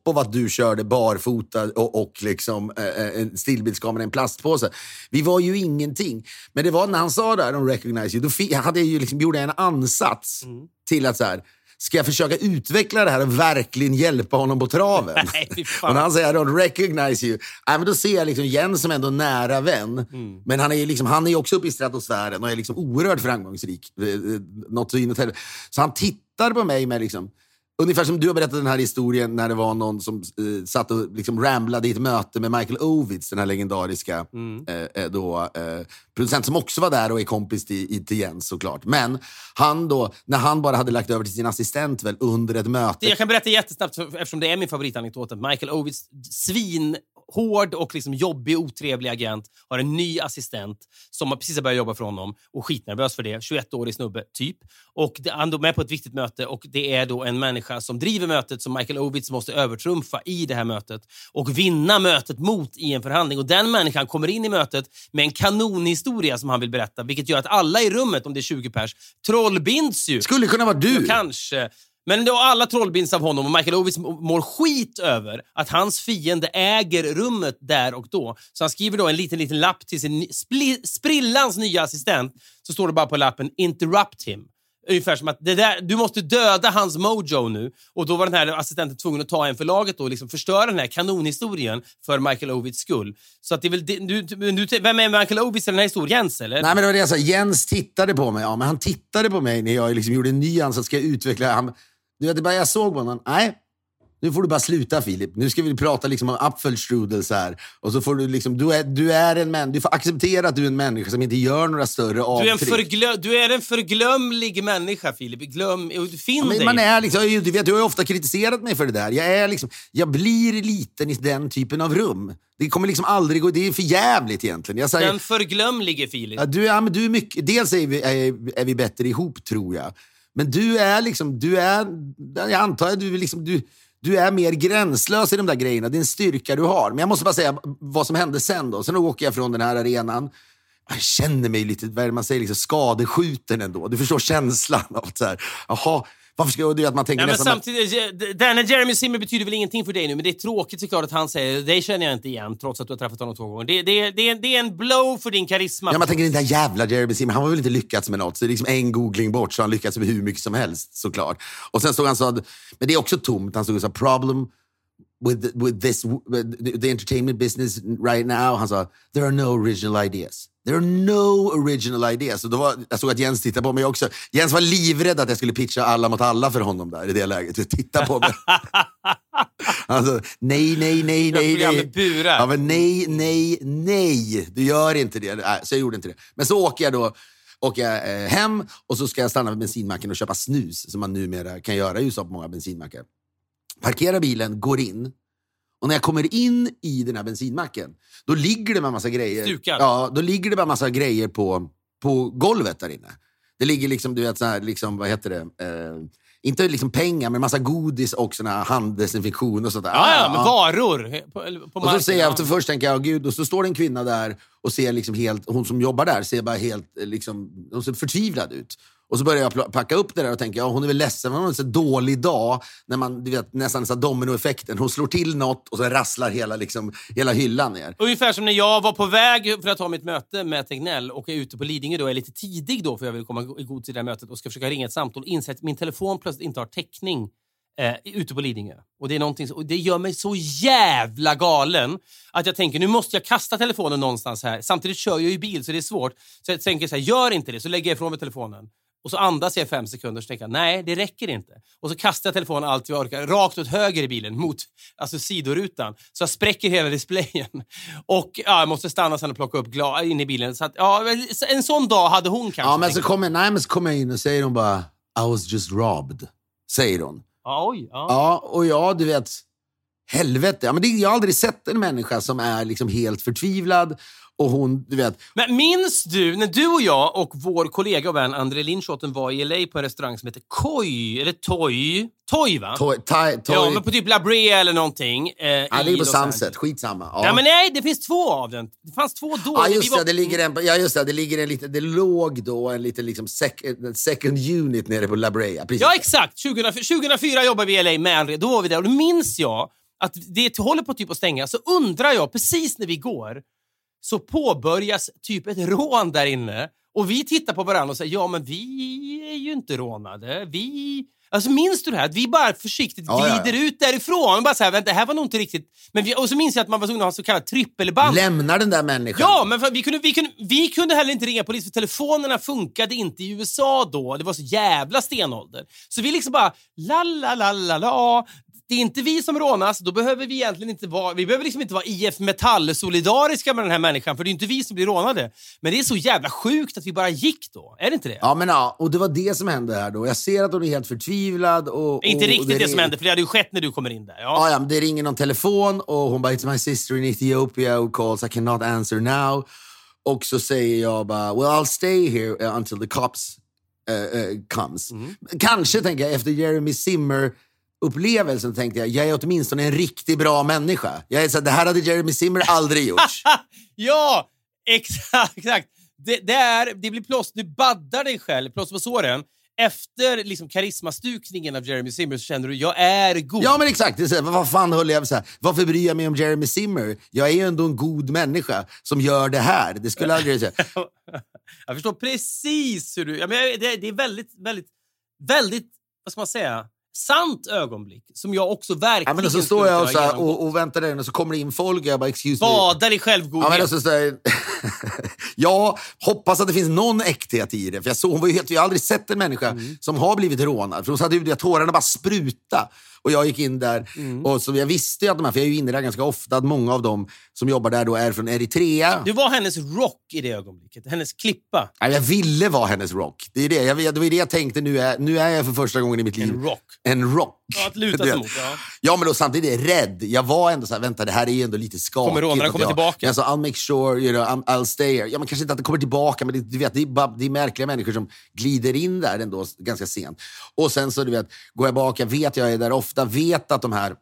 S7: av att du körde barfota och, och liksom eh, en stillbildskamera i en plastpåse. Vi var ju ingenting. Men det var när han sa där, de recognize you, då fi- hade jag ju liksom gjort en ansats mm. till att så här, ska jag försöka utveckla det här och verkligen hjälpa honom på traven?
S6: Nej,
S7: och när han säger I don't recognize you, äh, men då ser jag liksom Jens som ändå nära vän. Mm. Men han är ju liksom, han är också uppe i stratosfären och är liksom oerhört framgångsrik. Något så in och till. Så han tittar på mig med liksom, ungefär som du har berättat den här historien när det var någon som eh, satt och liksom ramblade i ett möte med Michael Ovitz, den här legendariska mm. eh, då, eh, producent som också var där och är kompis till, till Jens såklart. Men han då, när han bara hade lagt över till sin assistent väl under ett möte.
S6: Jag kan berätta jättesnabbt eftersom det är min favoritanekdot. Michael Ovitz, svin hård och liksom jobbig, otrevlig agent, har en ny assistent som har precis börjat jobba för honom och skitnervös för det. tjugoett-årig snubbe, typ. Och det, han är med på ett viktigt möte och det är då en människa som driver mötet som Michael Ovitz måste övertrumfa i det här mötet och vinna mötet mot i en förhandling. Och den människan kommer in i mötet med en kanonhistoria som han vill berätta, vilket gör att alla i rummet, om det är tjugo pers, trollbinds ju.
S7: Skulle kunna vara du.
S6: Så kanske. Men då alla trollbinds av honom och Michael Ovitz mår skit över att hans fiende äger rummet där och då. Så han skriver då en liten, liten lapp till sin spli- sprillans nya assistent. Så står det bara på lappen, interrupt him. Ungefär som att det där, du måste döda hans mojo nu. Och då var den här assistenten tvungen att ta en för laget och liksom förstöra den här kanonhistorien för Michael Ovitz skull. Så att det är väl, du, du, vem är Michael Ovitz i den här historien? Jens, eller?
S7: Nej, men det var det jag sa. Jens tittade på mig. Ja, men han tittade på mig när jag liksom gjorde en ny ansats. Ska jag utveckla... Han, du vet, det bara jag såg på honom. Nej, nu får du bara sluta, Filip. Nu ska vi prata liksom om apfelstrudel så här. Och så får du liksom, du är, du är en män, du får acceptera att du är en människa som inte gör några större avtryck.
S6: Du är en, förglö- du är en förglömlig människa, Filip. Glöm, du finner
S7: ja,
S6: dig.
S7: Man är liksom, du vet, du har ju ofta kritiserat mig för det där. Jag är liksom, jag blir liten i den typen av rum. Det kommer liksom aldrig gå, det är för jävligt egentligen. Jag säger,
S6: den förglömlige, Filip.
S7: Ja, du, ja, men du är mycket, dels är vi, är, är vi bättre ihop, tror jag. Men du är liksom, du är, jag antar att du är liksom, du, du är mer gränslös i de där grejerna. Det är en styrka du har. Men jag måste bara säga vad som hände sen då. Sen åker jag från den här arenan. Jag känner mig lite, vad är det man säger, liksom skadeskjuten ändå. Du förstår känslan av så här, jaha, varför ska jag det att man tänker
S6: ja, men
S7: nästan...
S6: Samtidigt, den här Jeremy Zimmer betyder väl ingenting för dig nu, men det är tråkigt såklart att han säger, det känner jag inte igen, trots att du har träffat honom två gånger. Det, det, det, det är en blow för din karisma.
S7: Ja, man tänker, den där jävla Jeremy Zimmer, han har väl inte lyckats med något. Så det är liksom en googling bort, så han lyckats med hur mycket som helst, såklart. Och sen stod han så, men det är också tomt, han stod och sa, problem with, the, with this, with the entertainment business right now. Han sa, there are no original ideas. There are no original ideas. Så då var, jag såg att Jens tittade på mig också. Jens var livrädd att jag skulle pitcha alla mot alla för honom där i det läget. Titta på mig. Alltså, nej, nej, nej, nej, nej. Ja, men nej, nej, nej. Du gör inte det. Nej, så jag gjorde inte det. Men så åker jag då åker jag, eh, hem och så ska jag stanna vid bensinmacken och köpa snus som man numera kan göra i U S A på många bensinmackar. Parkera bilen, går in. Och när jag kommer in i den här bensinmacken, då ligger det med massa grejer.
S6: Stukar.
S7: Ja, då ligger det med massa grejer på, på golvet där inne. Det ligger liksom, du vet, så här, liksom, vad heter det? Eh, inte liksom pengar, men massa godis och såna här handdesinfektion och sånt där.
S6: Ja, ja, men varor på, på
S7: och så säger jag, först tänker jag, gud, och så står det en kvinna där och ser liksom helt, hon som jobbar där ser bara helt, liksom, hon ser förtvivlad ut. Och så börjar jag packa upp det där och tänker, ja, hon är väl ledsen, hon har en så dålig dag när man, du vet, nästan så dominoeffekten. Hon slår till något och så rasslar hela, liksom, hela hyllan ner.
S6: Ungefär som när jag var på väg för att ha mitt möte med Tegnell och är ute på Lidingö då, är lite tidig då för jag vill komma i god tid i det här mötet och ska försöka ringa ett samtal och inse att min telefon plötsligt inte har täckning eh, ute på Lidingö. Och det är någonting, och det gör mig så jävla galen att jag tänker, nu måste jag kasta telefonen någonstans här. Samtidigt kör jag ju bil så det är svårt. Så jag tänker så här, gör inte det, så lägger jag ifrån mig telefonen. Och så andas jag fem sekunder och tänker jag, nej, det räcker inte. Och så kastar jag telefonen allt jag orkar, rakt åt höger i bilen, mot alltså sidorutan. Så jag spräcker hela displayen. Och ja, jag måste stanna sen och plocka upp glas in i bilen. Så att, ja, en sån dag hade hon kanske.
S7: Ja, men så kommer, nej, men så kommer jag in och säger hon bara, I was just robbed, säger hon.
S6: Ja, oj, ja.
S7: Ja, och ja, du vet, helvete. Ja, men det, jag har aldrig sett en människa som är liksom helt förtvivlad. Och hon, du vet...
S6: Men minns du, när du och jag och vår kollega och vän André Lindschotten var i L A på en restaurang som heter Koi, eller Toy? Toy, va?
S7: Toy, toy, toy.
S6: Ja, men på typ La Brea eller någonting. Eh,
S7: ja, det är på Sunset, skitsamma. Ja.
S6: ja, men nej, det finns två av den. Det fanns två då.
S7: Ja, just
S6: det, var...
S7: det, det ligger en, ja, just det, det ligger en lite, det låg då en liten liksom sec, second unit nere på La Brea. Precis.
S6: Ja, exakt. tjugohundrafyra jobbade vi i L A med André. Då var vi där och då minns jag att det håller på typ att stänga, så undrar jag, precis när vi går så påbörjas typ ett rån där inne. Och vi tittar på varandra och säger, ja men vi är ju inte rånade. Vi... Alltså minns du det här? Att vi bara försiktigt glider ja, ja. ut därifrån. Och bara så här, vänta, det här var nog inte riktigt... Men vi... Och så minns jag att man var tvungen att ha så kallat trippelband.
S7: Lämnar den där människan.
S6: Ja, men för vi, kunde, vi, kunde, vi kunde heller inte ringa polis, för telefonerna funkade inte i U S A då. Det var så jävla stenålder. Så vi liksom bara, la la la la la... Det är inte vi som rånas, då behöver vi egentligen inte vara... Vi behöver liksom inte vara I F Metall solidariska med den här människan, för det är inte vi som blir rånade. Men det är så jävla sjukt att vi bara gick då. Är det inte det?
S7: Ja, men ja, och det var det som hände här då. Jag ser att hon är helt förtvivlad. Och, och,
S6: inte riktigt
S7: och det,
S6: det som hände, för det hade ju skett när du kommer in där. Ja,
S7: ja, ja men det ringer någon telefon och hon bara, it's my sister in Ethiopia who calls, I cannot answer now. Och så säger jag bara, well I'll stay here until the cops uh, uh, comes. Mm. Kanske, tänker jag, efter Jeremy Zimmer upplevelsen tänkte jag, jag är åtminstone en riktigt bra människa. Jag är så, det här hade Jeremy Zimmer aldrig gjort.
S6: Ja, exakt. exakt. Det, det, är, det blir plås, du baddar dig själv, plås på såren. Efter liksom karismastukningen av Jeremy Zimmer så känner du, jag är god.
S7: Ja men exakt, det är så, vad fan höll jag så här, varför bryr jag mig om Jeremy Zimmer? Jag är ju ändå en god människa som gör det här. Det skulle aldrig säga.
S6: Jag förstår precis hur du... Ja, men det, det är väldigt, väldigt, väldigt, vad ska man säga... sant ögonblick som jag också verkligen...
S7: Ja, men så står jag och, så här, och, och väntar där och så kommer det in folk och jag bara, excuse me.
S6: Badar i självgodhet.
S7: Ja, men så, så här, jag hoppas att det finns någon äkthet i det. För jag, såg, hon var ju helt, jag har aldrig sett en människa mm. som har blivit rånad. För hon satt ut, tårarna bara spruta. Och jag gick in där mm. och så jag visste ju att de här, för jag är ju inne där ganska ofta, att många av dem som jobbar där då är från Eritrea.
S6: Du var hennes rock i det ögonblicket, hennes klippa.
S7: Ja, jag ville vara hennes rock. Det är det, jag, det var det jag tänkte, nu är, nu är jag för första gången i mitt liv.
S6: En rock.
S7: En rock.
S6: Ja, att luta sig mot, ja.
S7: Ja, men då samtidigt rädd. Jag var ändå så här, vänta, det här är ju ändå lite skakigt.
S6: Kommer rånarna komma tillbaka?
S7: Jag sa, I'll make sure, you know, I'm, I'll stay here. Ja, men kanske inte att det kommer tillbaka, men det, du vet, det är, bara, det är märkliga människor som glider in där ändå ganska sent. Och sen så, du vet, går jag bak, jag vet jag är där ofta, vet att de här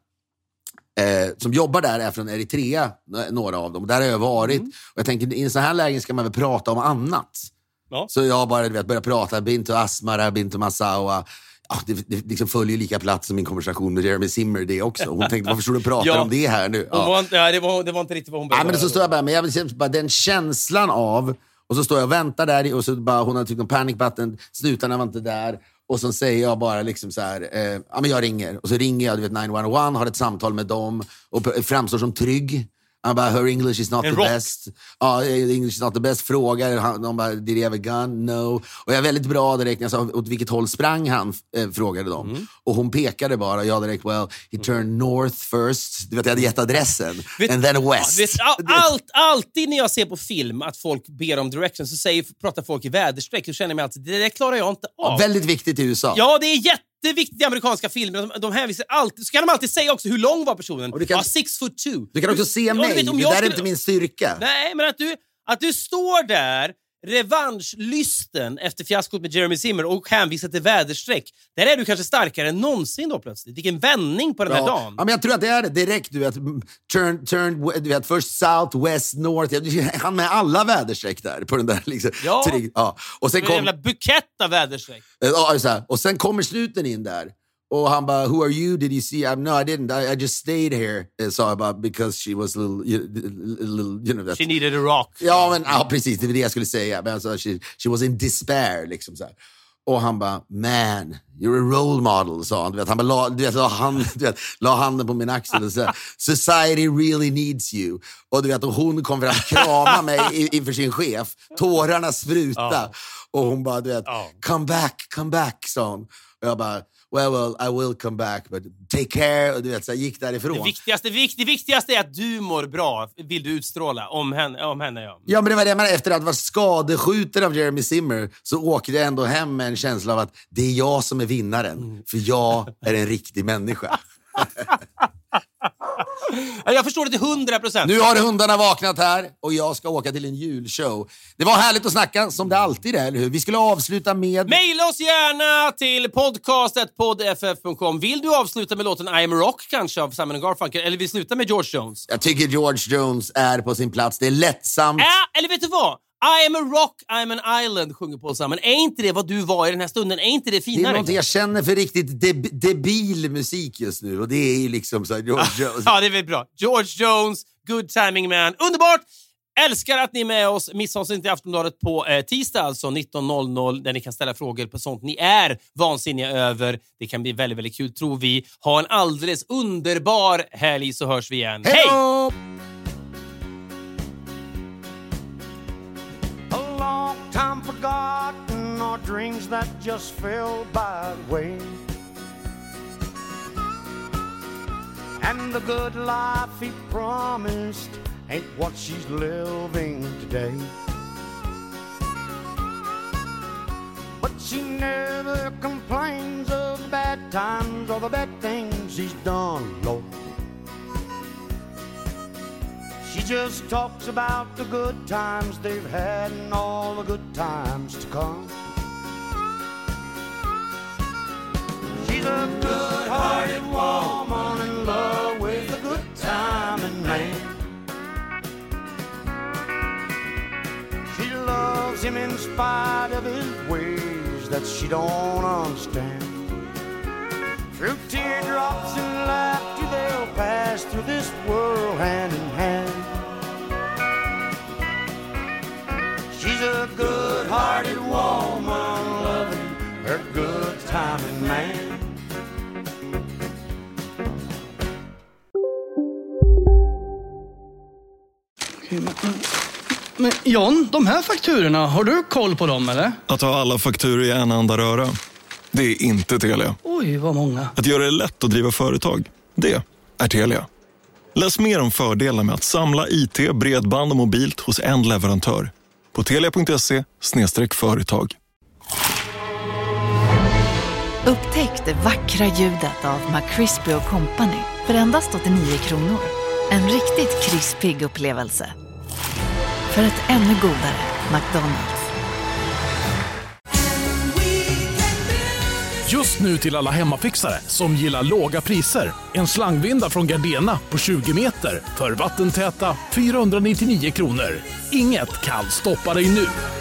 S7: eh, som jobbar där är från Eritrea, några av dem. Där har jag varit. Mm. Och jag tänker, i en sån här lägen ska man väl prata om annat. Ja. Så jag bara, du vet, börjar prata, Bintu Asmara, Bintu Massawa. Ja, det, det liksom följer lika plats som min konversation med Jeremy Zimmer det också. Hon tänkte, varför står du och pratar ja. om det här nu? Ja,
S6: var inte, ja det, var, det var inte riktigt vad hon började.
S7: Ja, men så står jag bara, men jag vill bara den känslan av, och så står jag och väntar där och så bara, hon har tryckt en panic button, slutarna var inte där. Och så säger jag bara liksom så här, eh, ja men jag ringer. Och så ringer jag, du vet, nio ett ett, har ett samtal med dem och framstår som trygg. Han bara, her English is not en the rock. best. Ja, English is not the best. Frågar, de bara, did he have a gun? No. Och jag är väldigt bra direkt. Jag sa, åt vilket håll sprang han? Eh, frågade de. Mm. Och hon pekade bara, jag direkt, well, he turned north first. Du vet, jag hade gett adressen. Vet, and then west.
S6: Vet, all, allt, alltid när jag ser på film att folk ber om direction så säger, pratar folk i väderstreck. Så känner jag mig alltid, det där klarar jag inte av.
S7: Ja, väldigt viktigt i U S A.
S6: Ja, det är jätte Det är viktigt i amerikanska filmer. De, de hänvisar alltid. Så kan de alltid säga också hur lång var personen.
S7: Och du kan,
S6: ja, six foot two.
S7: Du kan också se mig. Vet, det där skulle, är inte min styrka.
S6: Nej, men att du, att du står där revanschlysten efter fiaskot med Jeremy Zimmer och hänvisar till väderstreck. Där är du kanske starkare än någonsin då plötsligt. Vilken vändning på den
S7: ja.
S6: här dagen.
S7: Ja, men jag tror att det är det direkt. Du vet, turn, turn, du vet, först south, west, north. Han med alla väderstreck där på den där liksom.
S6: Ja.
S7: Trygg, ja. Och sen
S6: en
S7: kom,
S6: jävla bukett av väderstreck.
S7: Ja, så här. Och sen kommer sluten in där. Och han bara, who are you? Did you see? I'm, no, I didn't. I, I just stayed here. So about because she was a little, you, little, you know that.
S6: She needed a rock.
S7: Ja, men ja, precis. Det var det jag skulle säga. Men alltså, she, she was in despair, liksom så här. Och han bara, man, you're a role model, sa han. Du vet, han bara la, du vet, la, hand, du vet, la handen på min axel och sa, society really needs you. Och du vet, och hon kom fram och kramade mig inför sin chef. Tårarna spruta. Oh. Och hon bara, du vet, oh. come back, come back, sa hon. Och jag bara, well, well, I will come back, but take care. Och du vet, så jag gick därifrån.
S6: Det viktigaste, det viktigaste är att du mår bra, vill du utstråla om henne, om henne ja.
S7: Ja, men det var det, men efter att vara skadeskjuten av Jeremy Zimmer så åkte jag ändå hem med en känsla av att det är jag som är vinnaren. Mm. För jag är en riktig människa.
S6: Jag förstår det till hundra procent.
S7: Nu har hundarna vaknat här och jag ska åka till en julshow. Det var härligt att snacka, som det alltid är, eller hur? Vi skulle avsluta med...
S6: Maila oss gärna till podcastet podd f f punkt com. Vill du avsluta med låten I am a rock kanske av Simon and Garfunkel? Eller vill sluta med George Jones?
S7: Jag tycker George Jones är på sin plats. Det är lättsamt.
S6: Ja, eller vet du vad? I am a rock, I'm an island, sjunger Paul Simon. Är inte det vad du var i den här stunden? Är inte det finare?
S7: Det är något jag känner för riktigt deb- debil musik just nu. Och det är ju liksom så här, George Jones.
S6: Ja, det är väl bra. George Jones, Good Timing Man. Underbart! Älskar att ni är med oss. Missa oss inte i Aftonbladet på eh, tisdag, alltså nitton noll noll, där ni kan ställa frågor på sånt ni är vansinniga över. Det kan bli väldigt, väldigt kul, tror vi. Ha en alldeles underbar helg, så hörs vi igen. Hej!
S7: Hej!
S12: Time forgotten or dreams that just fell by the way, and the good life he promised ain't what she's living today. But she never complains of the bad times or the bad things he's done, Lord. She just talks about the good times they've had and all the good times to come. She's a good-hearted woman in love with a good-timing man. She loves him in spite of his ways that she don't understand. Through teardrops and laughter they'll pass through this world hand in hand. She's a good-hearted woman loving her good-timing man.
S1: Men John, de här fakturorna, har du koll på dem eller?
S2: Att ha alla fakturor i en enda röra, det är inte Telia.
S1: Oj, vad många.
S2: Att göra det lätt att driva företag, det är Telia. Läs mer om fördelar med att samla I T, bredband och mobilt hos en leverantör på telia punkt se slash företag.
S13: Upptäck det vackra ljudet av McCrispy och Company för endast åttionio kronor. En riktigt krispig upplevelse. För ett ännu godare McDonald's.
S14: Just nu till alla hemmafixare som gillar låga priser. En slangvinda från Gardena på tjugo meter för vattentäta fyrahundranittionio kronor. Inget kan stoppa dig nu.